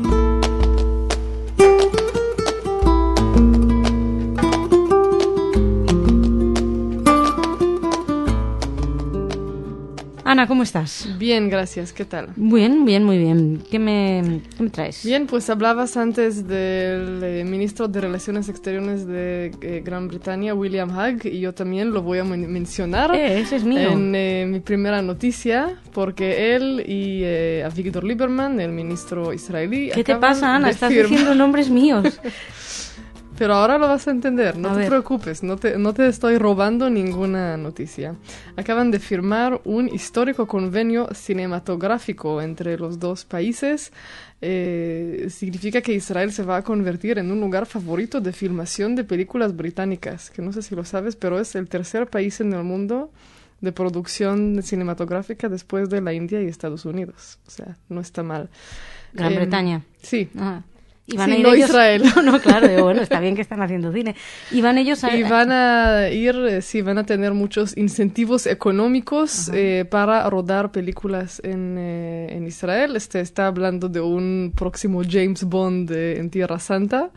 Ana, ¿cómo estás? Bien, gracias. ¿Qué tal? Bien, bien, muy bien. ¿Qué me, qué me traes? Bien, pues hablabas antes del eh, ministro de Relaciones Exteriores de eh, Gran Bretaña, William Hague, y yo también lo voy a men- mencionar Eh, ese es mío. en eh, mi primera noticia, porque él y eh, a Víctor Lieberman, el ministro israelí... ¿Qué te acaban pasa, Ana? de Estás firmar- diciendo nombres míos. Pero ahora lo vas a entender, no A te ver. preocupes, no te, no te estoy robando ninguna noticia. Acaban de firmar un histórico convenio cinematográfico entre los dos países. Eh, significa que Israel se va a convertir en un lugar favorito de filmación de películas británicas, que no sé si lo sabes, pero es el tercer país en el mundo de producción cinematográfica después de la India y Estados Unidos. O sea, no está mal. Gran Em, Bretaña. Sí. Ah. Y van Sí, a ir no ellos... Israel. No, no, claro, digo, bueno, está bien que están haciendo cine. Y van ellos a... Y van a ir, eh, sí, van a tener muchos incentivos económicos eh, para rodar películas en, eh, en Israel. Este está hablando de un próximo James Bond eh, en Tierra Santa.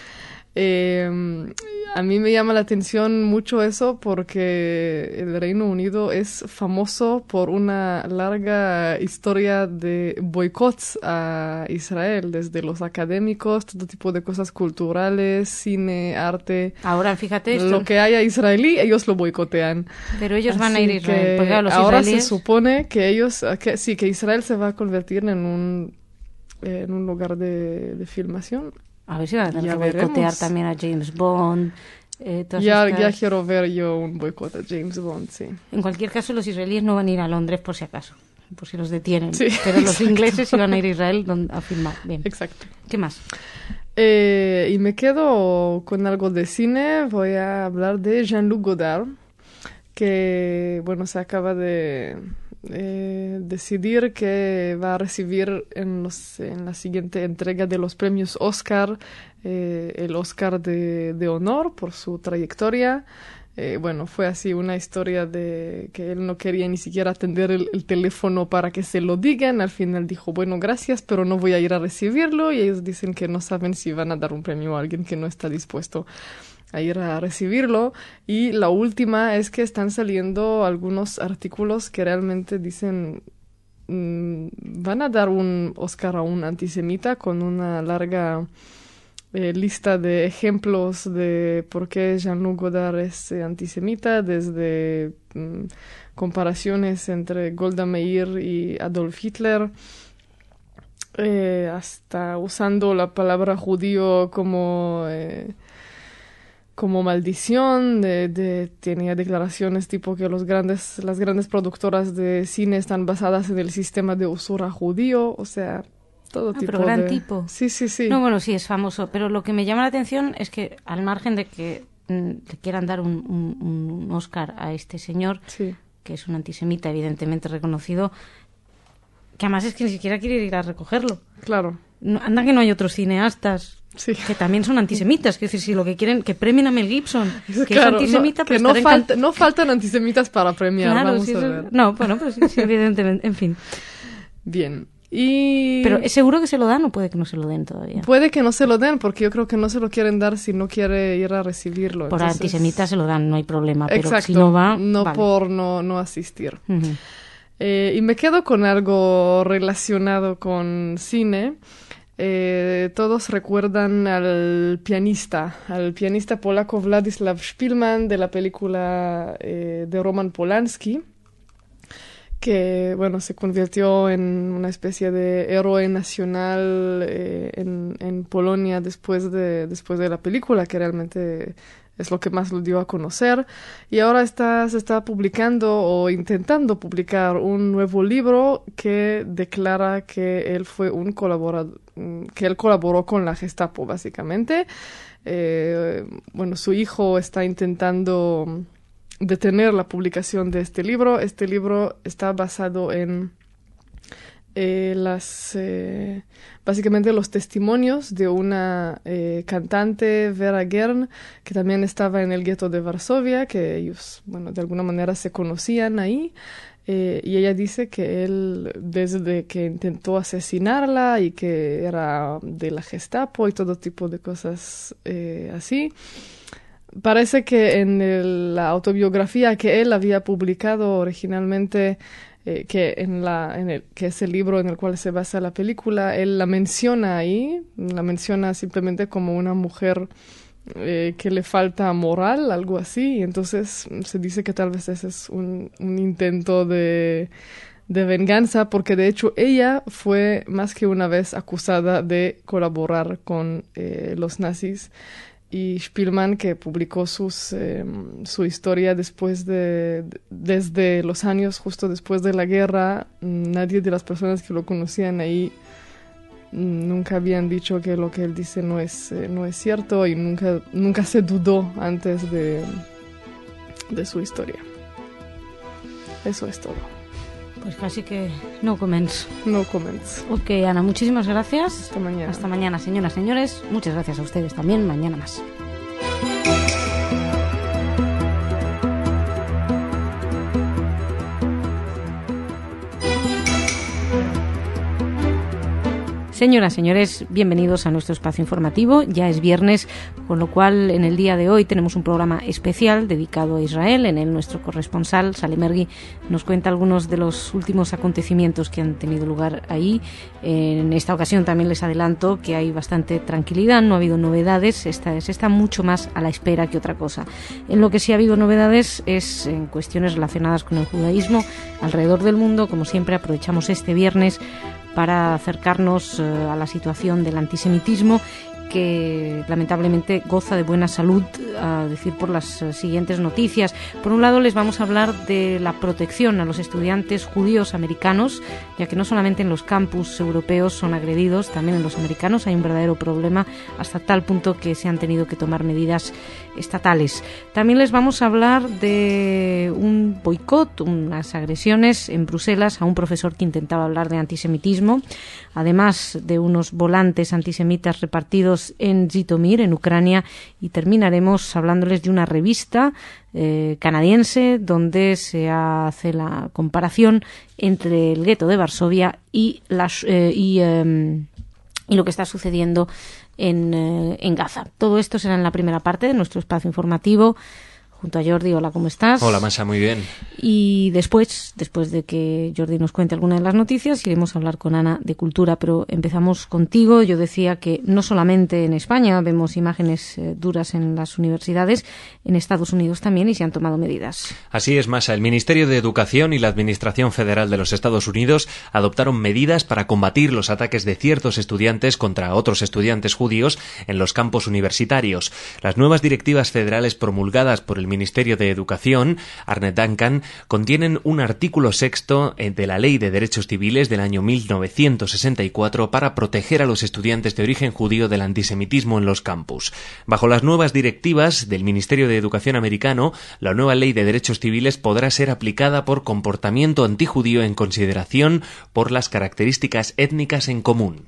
Eh, a mí me llama la atención mucho eso porque el Reino Unido es famoso por una larga historia de boicots a Israel, desde los académicos, todo tipo de cosas culturales, cine, arte. Ahora, fíjate esto. Lo que haya israelí, ellos lo boicotean. Pero ellos van a ir a Así Israel. que Porque, claro, los ahora israelíes... se supone que ellos, que, sí, que Israel se va a convertir en un, en un lugar de, de filmación. A ver si van a tener Ya que boicotear veremos. también a James Bond. Eh, todas Ya, estas- ya quiero ver yo un boicot a James Bond, sí. En cualquier caso, los israelíes no van a ir a Londres por si acaso, por si los detienen. Sí, Pero los exacto. ingleses sí van a ir a Israel don- a filmar. Bien. Exacto. ¿Qué más? Eh, y me quedo con algo de cine. Voy a hablar de Jean-Luc Godard, que, bueno, se acaba de eh, decidir que va a recibir en, los, en la siguiente entrega de los premios Oscar eh, el Oscar de, de honor por su trayectoria. Eh, bueno, fue así una historia de que él no quería ni siquiera atender el, el teléfono para que se lo digan. Al final dijo, bueno, gracias, pero no voy a ir a recibirlo. Y ellos dicen que no saben si van a dar un premio a alguien que no está dispuesto a ir a recibirlo. Y la última es que están saliendo algunos artículos que realmente dicen mmm, van a dar un Oscar a un antisemita, con una larga eh, lista de ejemplos de por qué Jean-Luc Godard es eh, antisemita, desde mmm, comparaciones entre Golda Meir y Adolf Hitler, eh, hasta usando la palabra judío como eh, como maldición. De, de, tenía declaraciones tipo que los grandes, las grandes productoras de cine están basadas en el sistema de usura judío, o sea, todo ah, tipo pero gran de... tipo. Sí, sí, sí. No, bueno, sí, es famoso, pero lo que me llama la atención es que, al margen de que mm, le quieran dar un, un, un Oscar a este señor, sí, que es un antisemita evidentemente reconocido, que además es que ni siquiera quiere ir a recogerlo. Claro. No, anda que no hay otros cineastas sí. que también son antisemitas. Es decir, si lo que quieren, que premien a Mel Gibson, que claro, es antisemita, no, que pues no, falta, encant... no faltan antisemitas para premiar, claro, vamos sí, a eso... ver. No, bueno, pues sí, sí, evidentemente, en fin. Bien. Y... Pero ¿es seguro que se lo dan o puede que no se lo den todavía? Puede que no se lo den, porque yo creo que no se lo quieren dar si no quiere ir a recibirlo. Por Entonces... antisemita se lo dan, no hay problema. Pero exacto, si no va, no vale. por no, no asistir. Uh-huh. Eh, y me quedo con algo relacionado con cine. Eh, todos recuerdan al pianista, al pianista polaco Władysław Szpilman de la película eh, de Roman Polanski, que bueno, se convirtió en una especie de héroe nacional eh, en, en Polonia después de, después de la película, que realmente es lo que más lo dio a conocer. Y ahora está, se está publicando o intentando publicar un nuevo libro que declara que él fue un colaborador, que él colaboró con la Gestapo, básicamente. Eh, bueno, su hijo está intentando detener la publicación de este libro. Este libro está basado en eh, las eh, básicamente los testimonios de una eh, cantante, Vera Gern, que también estaba en el gueto de Varsovia, que ellos, bueno, de alguna manera se conocían ahí. Eh, y ella dice que él, desde que intentó asesinarla y que era de la Gestapo y todo tipo de cosas eh, así, parece que en el, la autobiografía que él había publicado originalmente, eh, que en la en el que es el libro en el cual se basa la película, él la menciona ahí, la menciona simplemente como una mujer eh, que le falta moral, algo así, y entonces se dice que tal vez ese es un, un intento de de venganza, porque de hecho ella fue más que una vez acusada de colaborar con eh, los nazis. Y Szpilman, que publicó sus, eh, su historia después de, de, desde los años justo después de la guerra, nadie de las personas que lo conocían ahí nunca habían dicho que lo que él dice no es, eh, no es cierto, y nunca, nunca se dudó antes de, de su historia. Eso es todo. Pues casi que no comments. No comments. Ok, Ana, muchísimas gracias. Hasta mañana. Hasta mañana, señoras, señores. Muchas gracias a ustedes también. Mañana más. Señoras, señores, bienvenidos a nuestro espacio informativo. Ya es viernes, con lo cual en el día de hoy tenemos un programa especial dedicado a Israel. En él nuestro corresponsal, Sale Mergui, nos cuenta algunos de los últimos acontecimientos que han tenido lugar ahí. En esta ocasión también les adelanto que hay bastante tranquilidad, no ha habido novedades, está, se está mucho más a la espera que otra cosa. En lo que sí ha habido novedades es en cuestiones relacionadas con el judaísmo alrededor del mundo. Como siempre, aprovechamos este viernes para acercarnos uh, a la situación del antisemitismo, que lamentablemente goza de buena salud, a decir por las uh, siguientes noticias. Por un lado, les vamos a hablar de la protección a los estudiantes judíos americanos, ya que no solamente en los campus europeos son agredidos, también en los americanos hay un verdadero problema, hasta tal punto que se han tenido que tomar medidas estatales. También les vamos a hablar de un boicot, unas agresiones en Bruselas a un profesor que intentaba hablar de antisemitismo, además de unos volantes antisemitas repartidos Unidos en Zitomir, en Ucrania, y terminaremos hablándoles de una revista eh, canadiense donde se hace la comparación entre el gueto de Varsovia y, las, eh, y, eh, y lo que está sucediendo en, eh, en Gaza. Todo esto será en la primera parte de nuestro espacio informativo. Junto a Jordi. Hola, ¿cómo estás? Hola, Masha, muy bien. Y después, después de que Jordi nos cuente alguna de las noticias, iremos a hablar con Ana de Cultura, pero empezamos contigo. Yo decía que no solamente en España vemos imágenes eh, duras en las universidades, en Estados Unidos también, y se han tomado medidas. Así es, Masha. El Ministerio de Educación y la Administración Federal de los Estados Unidos adoptaron medidas para combatir los ataques de ciertos estudiantes contra otros estudiantes judíos en los campus universitarios. Las nuevas directivas federales promulgadas por el Ministerio de Educación, Arne Duncan, contienen un artículo sexto de la Ley de Derechos Civiles del año mil novecientos sesenta y cuatro para proteger a los estudiantes de origen judío del antisemitismo en los campus. Bajo las nuevas directivas del Ministerio de Educación americano, la nueva Ley de Derechos Civiles podrá ser aplicada por comportamiento antijudío en consideración por las características étnicas en común.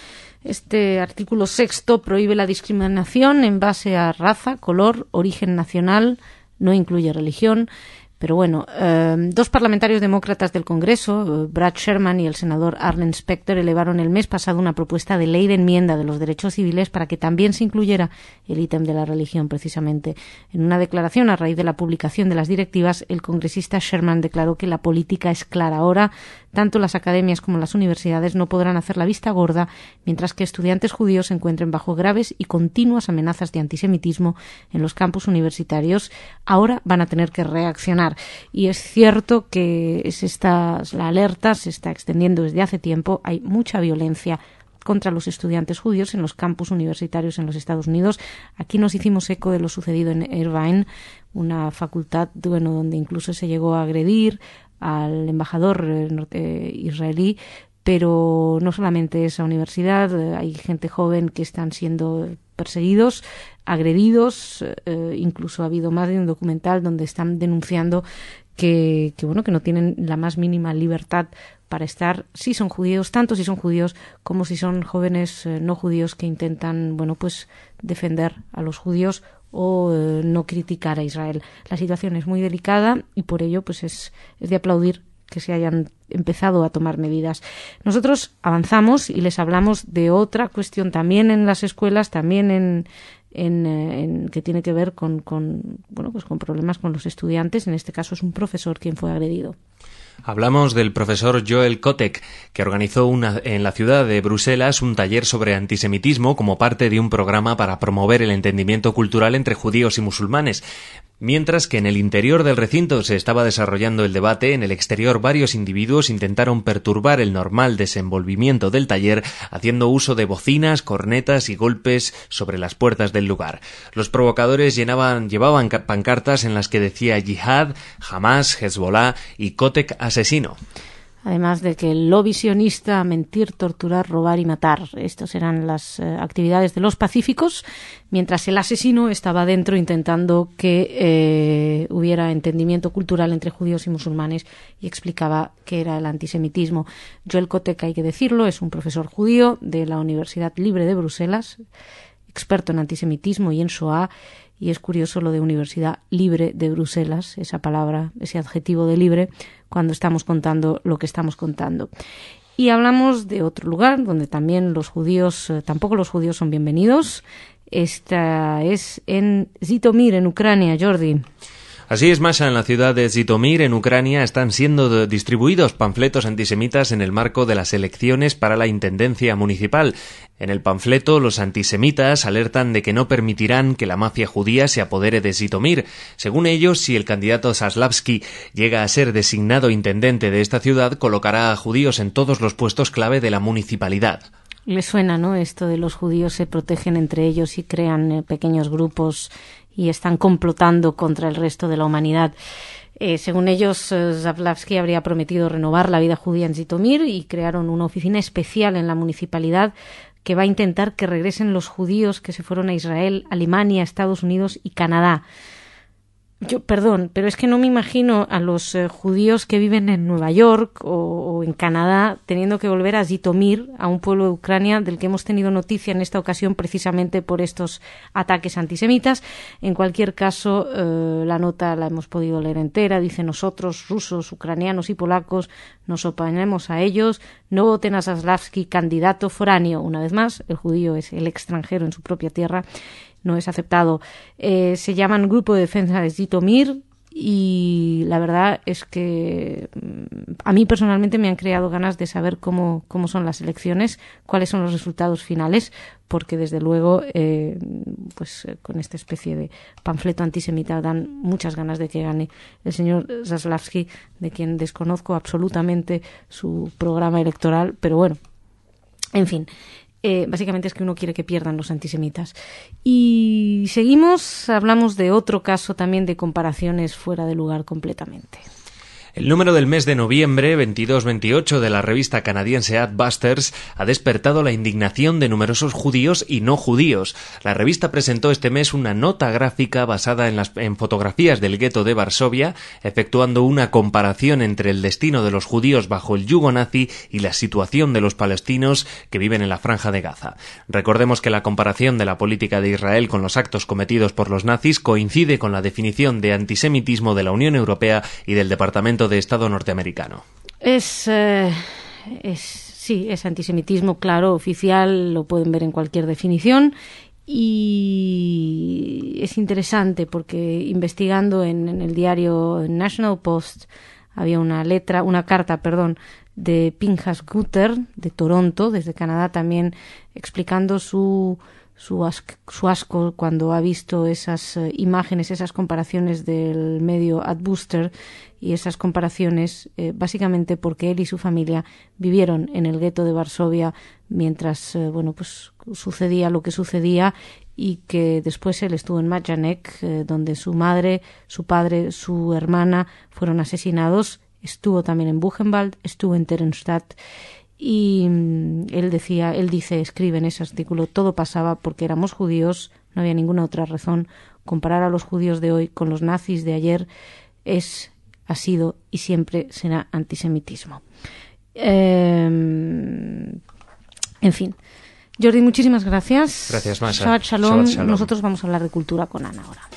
Este artículo sexto prohíbe la discriminación en base a raza, color, origen nacional, no incluye religión. Pero bueno, eh, dos parlamentarios demócratas del Congreso, eh, Brad Sherman y el senador Arlen Specter, elevaron el mes pasado una propuesta de ley de enmienda de los derechos civiles para que también se incluyera el ítem de la religión, precisamente. En una declaración a raíz de la publicación de las directivas, el congresista Sherman declaró que la política es clara. Ahora, tanto las academias como las universidades no podrán hacer la vista gorda mientras que estudiantes judíos se encuentren bajo graves y continuas amenazas de antisemitismo en los campus universitarios. Ahora van a tener que reaccionar. Y es cierto que se está, la alerta se está extendiendo desde hace tiempo. Hay mucha violencia contra los estudiantes judíos en los campus universitarios en los Estados Unidos. Aquí nos hicimos eco de lo sucedido en Irvine, una facultad bueno, donde incluso se llegó a agredir al embajador eh, israelí. Pero no solamente esa universidad, eh, hay gente joven que están siendo perseguidos, agredidos, eh, incluso ha habido más de un documental donde están denunciando que, que bueno que no tienen la más mínima libertad para estar, si son judíos, tanto si son judíos como si son jóvenes eh, no judíos que intentan bueno pues defender a los judíos o eh, no criticar a Israel. La situación es muy delicada y por ello pues es, es de aplaudir que se hayan empezado a tomar medidas. Nosotros avanzamos y les hablamos de otra cuestión también en las escuelas, también en, en, en que tiene que ver con, con bueno pues con problemas con los estudiantes. En este caso es un profesor quien fue agredido. Hablamos del profesor Joel Kotek, que organizó una, en la ciudad de Bruselas un taller sobre antisemitismo como parte de un programa para promover el entendimiento cultural entre judíos y musulmanes. Mientras que en el interior del recinto se estaba desarrollando el debate, en el exterior varios individuos intentaron perturbar el normal desenvolvimiento del taller haciendo uso de bocinas, cornetas y golpes sobre las puertas del lugar. Los provocadores llenaban, llevaban pancartas en las que decía Yihad, Hamas, Hezbollah y Kotek asesino. Además de que el lobby sionista, mentir, torturar, robar y matar. Estas eran las eh, actividades de los pacíficos, mientras el asesino estaba dentro intentando que eh, hubiera entendimiento cultural entre judíos y musulmanes y explicaba qué era el antisemitismo. Joel Kotek, hay que decirlo, es un profesor judío de la Universidad Libre de Bruselas, experto en antisemitismo y en Shoah. Y es curioso lo de Universidad Libre de Bruselas, esa palabra, ese adjetivo de libre, cuando estamos contando lo que estamos contando. Y hablamos de otro lugar donde también los judíos, eh, tampoco los judíos son bienvenidos. Esta es en Zitomir, en Ucrania, Jordi. Así es, Masha, en la ciudad de Zitomir, en Ucrania, están siendo distribuidos panfletos antisemitas en el marco de las elecciones para la intendencia municipal. En el panfleto, los antisemitas alertan de que no permitirán que la mafia judía se apodere de Zitomir. Según ellos, si el candidato Zaslavsky llega a ser designado intendente de esta ciudad, colocará a judíos en todos los puestos clave de la municipalidad. Les suena, ¿no?, esto de los judíos se protegen entre ellos y crean eh, pequeños grupos y están complotando contra el resto de la humanidad. Eh, según ellos, eh, Zaslavsky habría prometido renovar la vida judía en Zitomir y crearon una oficina especial en la municipalidad que va a intentar que regresen los judíos que se fueron a Israel, Alemania, Estados Unidos y Canadá. Yo, perdón, pero es que no me imagino a los eh, judíos que viven en Nueva York o, o en Canadá teniendo que volver a Zitomir, a un pueblo de Ucrania del que hemos tenido noticia en esta ocasión precisamente por estos ataques antisemitas. En cualquier caso, eh, la nota la hemos podido leer entera. Dice: nosotros, rusos, ucranianos y polacos, nos oponemos a ellos. No voten a Zaslavsky, candidato foráneo. Una vez más, el judío es el extranjero en su propia tierra. No es aceptado. Eh, se llaman Grupo de Defensa de Zitomir y la verdad es que a mí personalmente me han creado ganas de saber cómo, cómo son las elecciones, cuáles son los resultados finales, porque desde luego eh, pues con esta especie de panfleto antisemita dan muchas ganas de que gane el señor Zaslavsky, de quien desconozco absolutamente su programa electoral, pero bueno, en fin. Eh, básicamente es que uno quiere que pierdan los antisemitas. Y seguimos, hablamos de otro caso también de comparaciones fuera de lugar completamente. El número del mes de noviembre, veintidós veintiocho, de la revista canadiense Adbusters ha despertado la indignación de numerosos judíos y no judíos. La revista presentó este mes una nota gráfica basada en, las, en fotografías del gueto de Varsovia, efectuando una comparación entre el destino de los judíos bajo el yugo nazi y la situación de los palestinos que viven en la Franja de Gaza. Recordemos que la comparación de la política de Israel con los actos cometidos por los nazis coincide con la definición de antisemitismo de la Unión Europea y del Departamento de Estado norteamericano. Es, eh, es sí, es antisemitismo, claro, oficial, lo pueden ver en cualquier definición, y es interesante porque investigando en, en el diario National Post había una letra, una carta, perdón, de Pinchas Gutter de Toronto, desde Canadá también, explicando su Su, as- su asco cuando ha visto esas eh, imágenes, esas comparaciones del medio Adbuster y esas comparaciones eh, básicamente porque él y su familia vivieron en el gueto de Varsovia mientras eh, bueno pues sucedía lo que sucedía, y que después él estuvo en Majdanek, eh, donde su madre, su padre, su hermana fueron asesinados. Estuvo también en Buchenwald, estuvo en Theresienstadt. Y él decía, él dice, escribe en ese artículo: todo pasaba porque éramos judíos, no había ninguna otra razón. Comparar a los judíos de hoy con los nazis de ayer es, ha sido y siempre será antisemitismo. Eh, en fin. Jordi, muchísimas gracias. Gracias, Masha. Shabbat shalom. Shabbat shalom. Nosotros vamos a hablar de cultura con Ana ahora.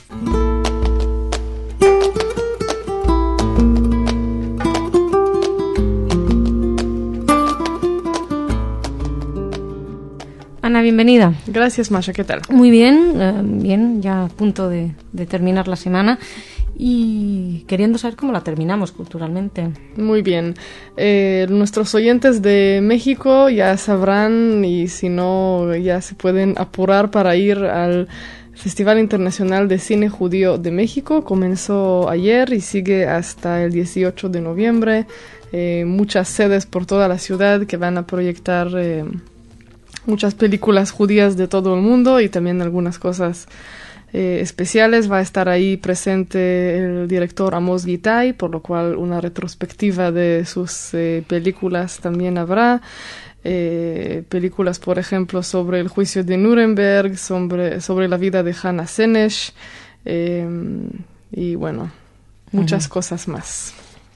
Ana, bienvenida. Gracias, Masha, ¿qué tal? Muy bien, eh, bien, ya a punto de, de terminar la semana y queriendo saber cómo la terminamos culturalmente. Muy bien. Eh, nuestros oyentes de México ya sabrán, y si no, ya se pueden apurar para ir al Festival Internacional de Cine Judío de México. Comenzó ayer y sigue hasta el dieciocho de noviembre. Eh, muchas sedes por toda la ciudad que van a proyectar Eh, muchas películas judías de todo el mundo y también algunas cosas eh, especiales. Va a estar ahí presente el director Amos Gitai, por lo cual una retrospectiva de sus eh, películas también habrá. Eh, películas, por ejemplo, sobre el juicio de Nuremberg, sobre, sobre la vida de Hannah Senesh, eh, y bueno, muchas uh-huh. cosas más.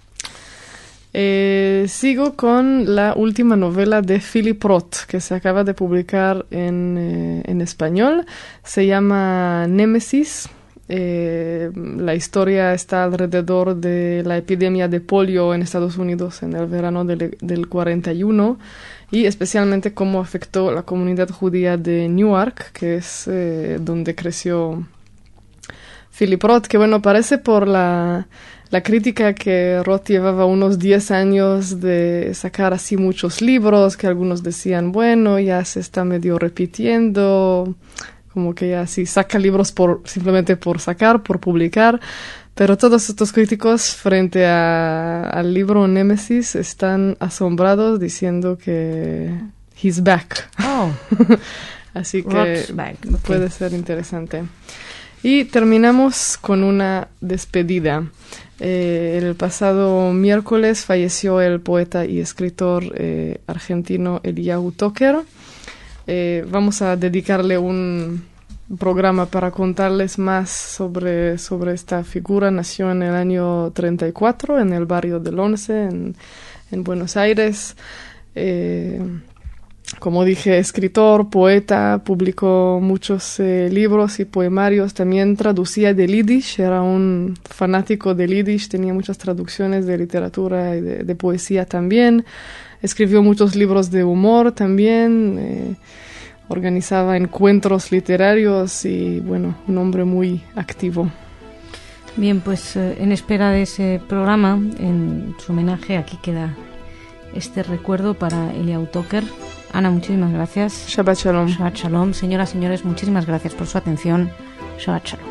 Eh, sigo con la última novela de Philip Roth, que se acaba de publicar en, eh, en español. Se llama Némesis. Eh, la historia está alrededor de la epidemia de polio en Estados Unidos en el verano del, del cuarenta y uno, y especialmente cómo afectó la comunidad judía de Newark, que es eh, donde creció Philip Roth, que bueno, parece por la... La crítica que Roth llevaba unos diez años de sacar así muchos libros, que algunos decían, bueno, ya se está medio repitiendo, como que ya sí saca libros por simplemente por sacar, por publicar, pero todos estos críticos frente a, al libro Némesis están asombrados diciendo que he's back. Oh. Así que Roth's back. Okay. Puede ser interesante. Y terminamos con una despedida. Eh, el pasado miércoles falleció el poeta y escritor eh, argentino Eliyahu Toker. Eh, vamos a dedicarle un, programa para contarles más sobre, sobre esta figura. Nació en el año treinta y cuatro en el barrio del Once, en, en Buenos Aires. Eh, como dije, escritor, poeta, publicó muchos eh, libros y poemarios. También traducía del Yiddish, era un fanático del Yiddish, tenía muchas traducciones de literatura y de, de poesía también. Escribió muchos libros de humor también. Eh, organizaba encuentros literarios y, bueno, un hombre muy activo. Bien, pues eh, en espera de ese programa, en su homenaje, aquí queda este recuerdo para Eliyahu Toker. Ana, muchísimas gracias. Shabbat Shalom. Shabbat Shalom. Señoras, señores, muchísimas gracias por su atención. Shabbat Shalom.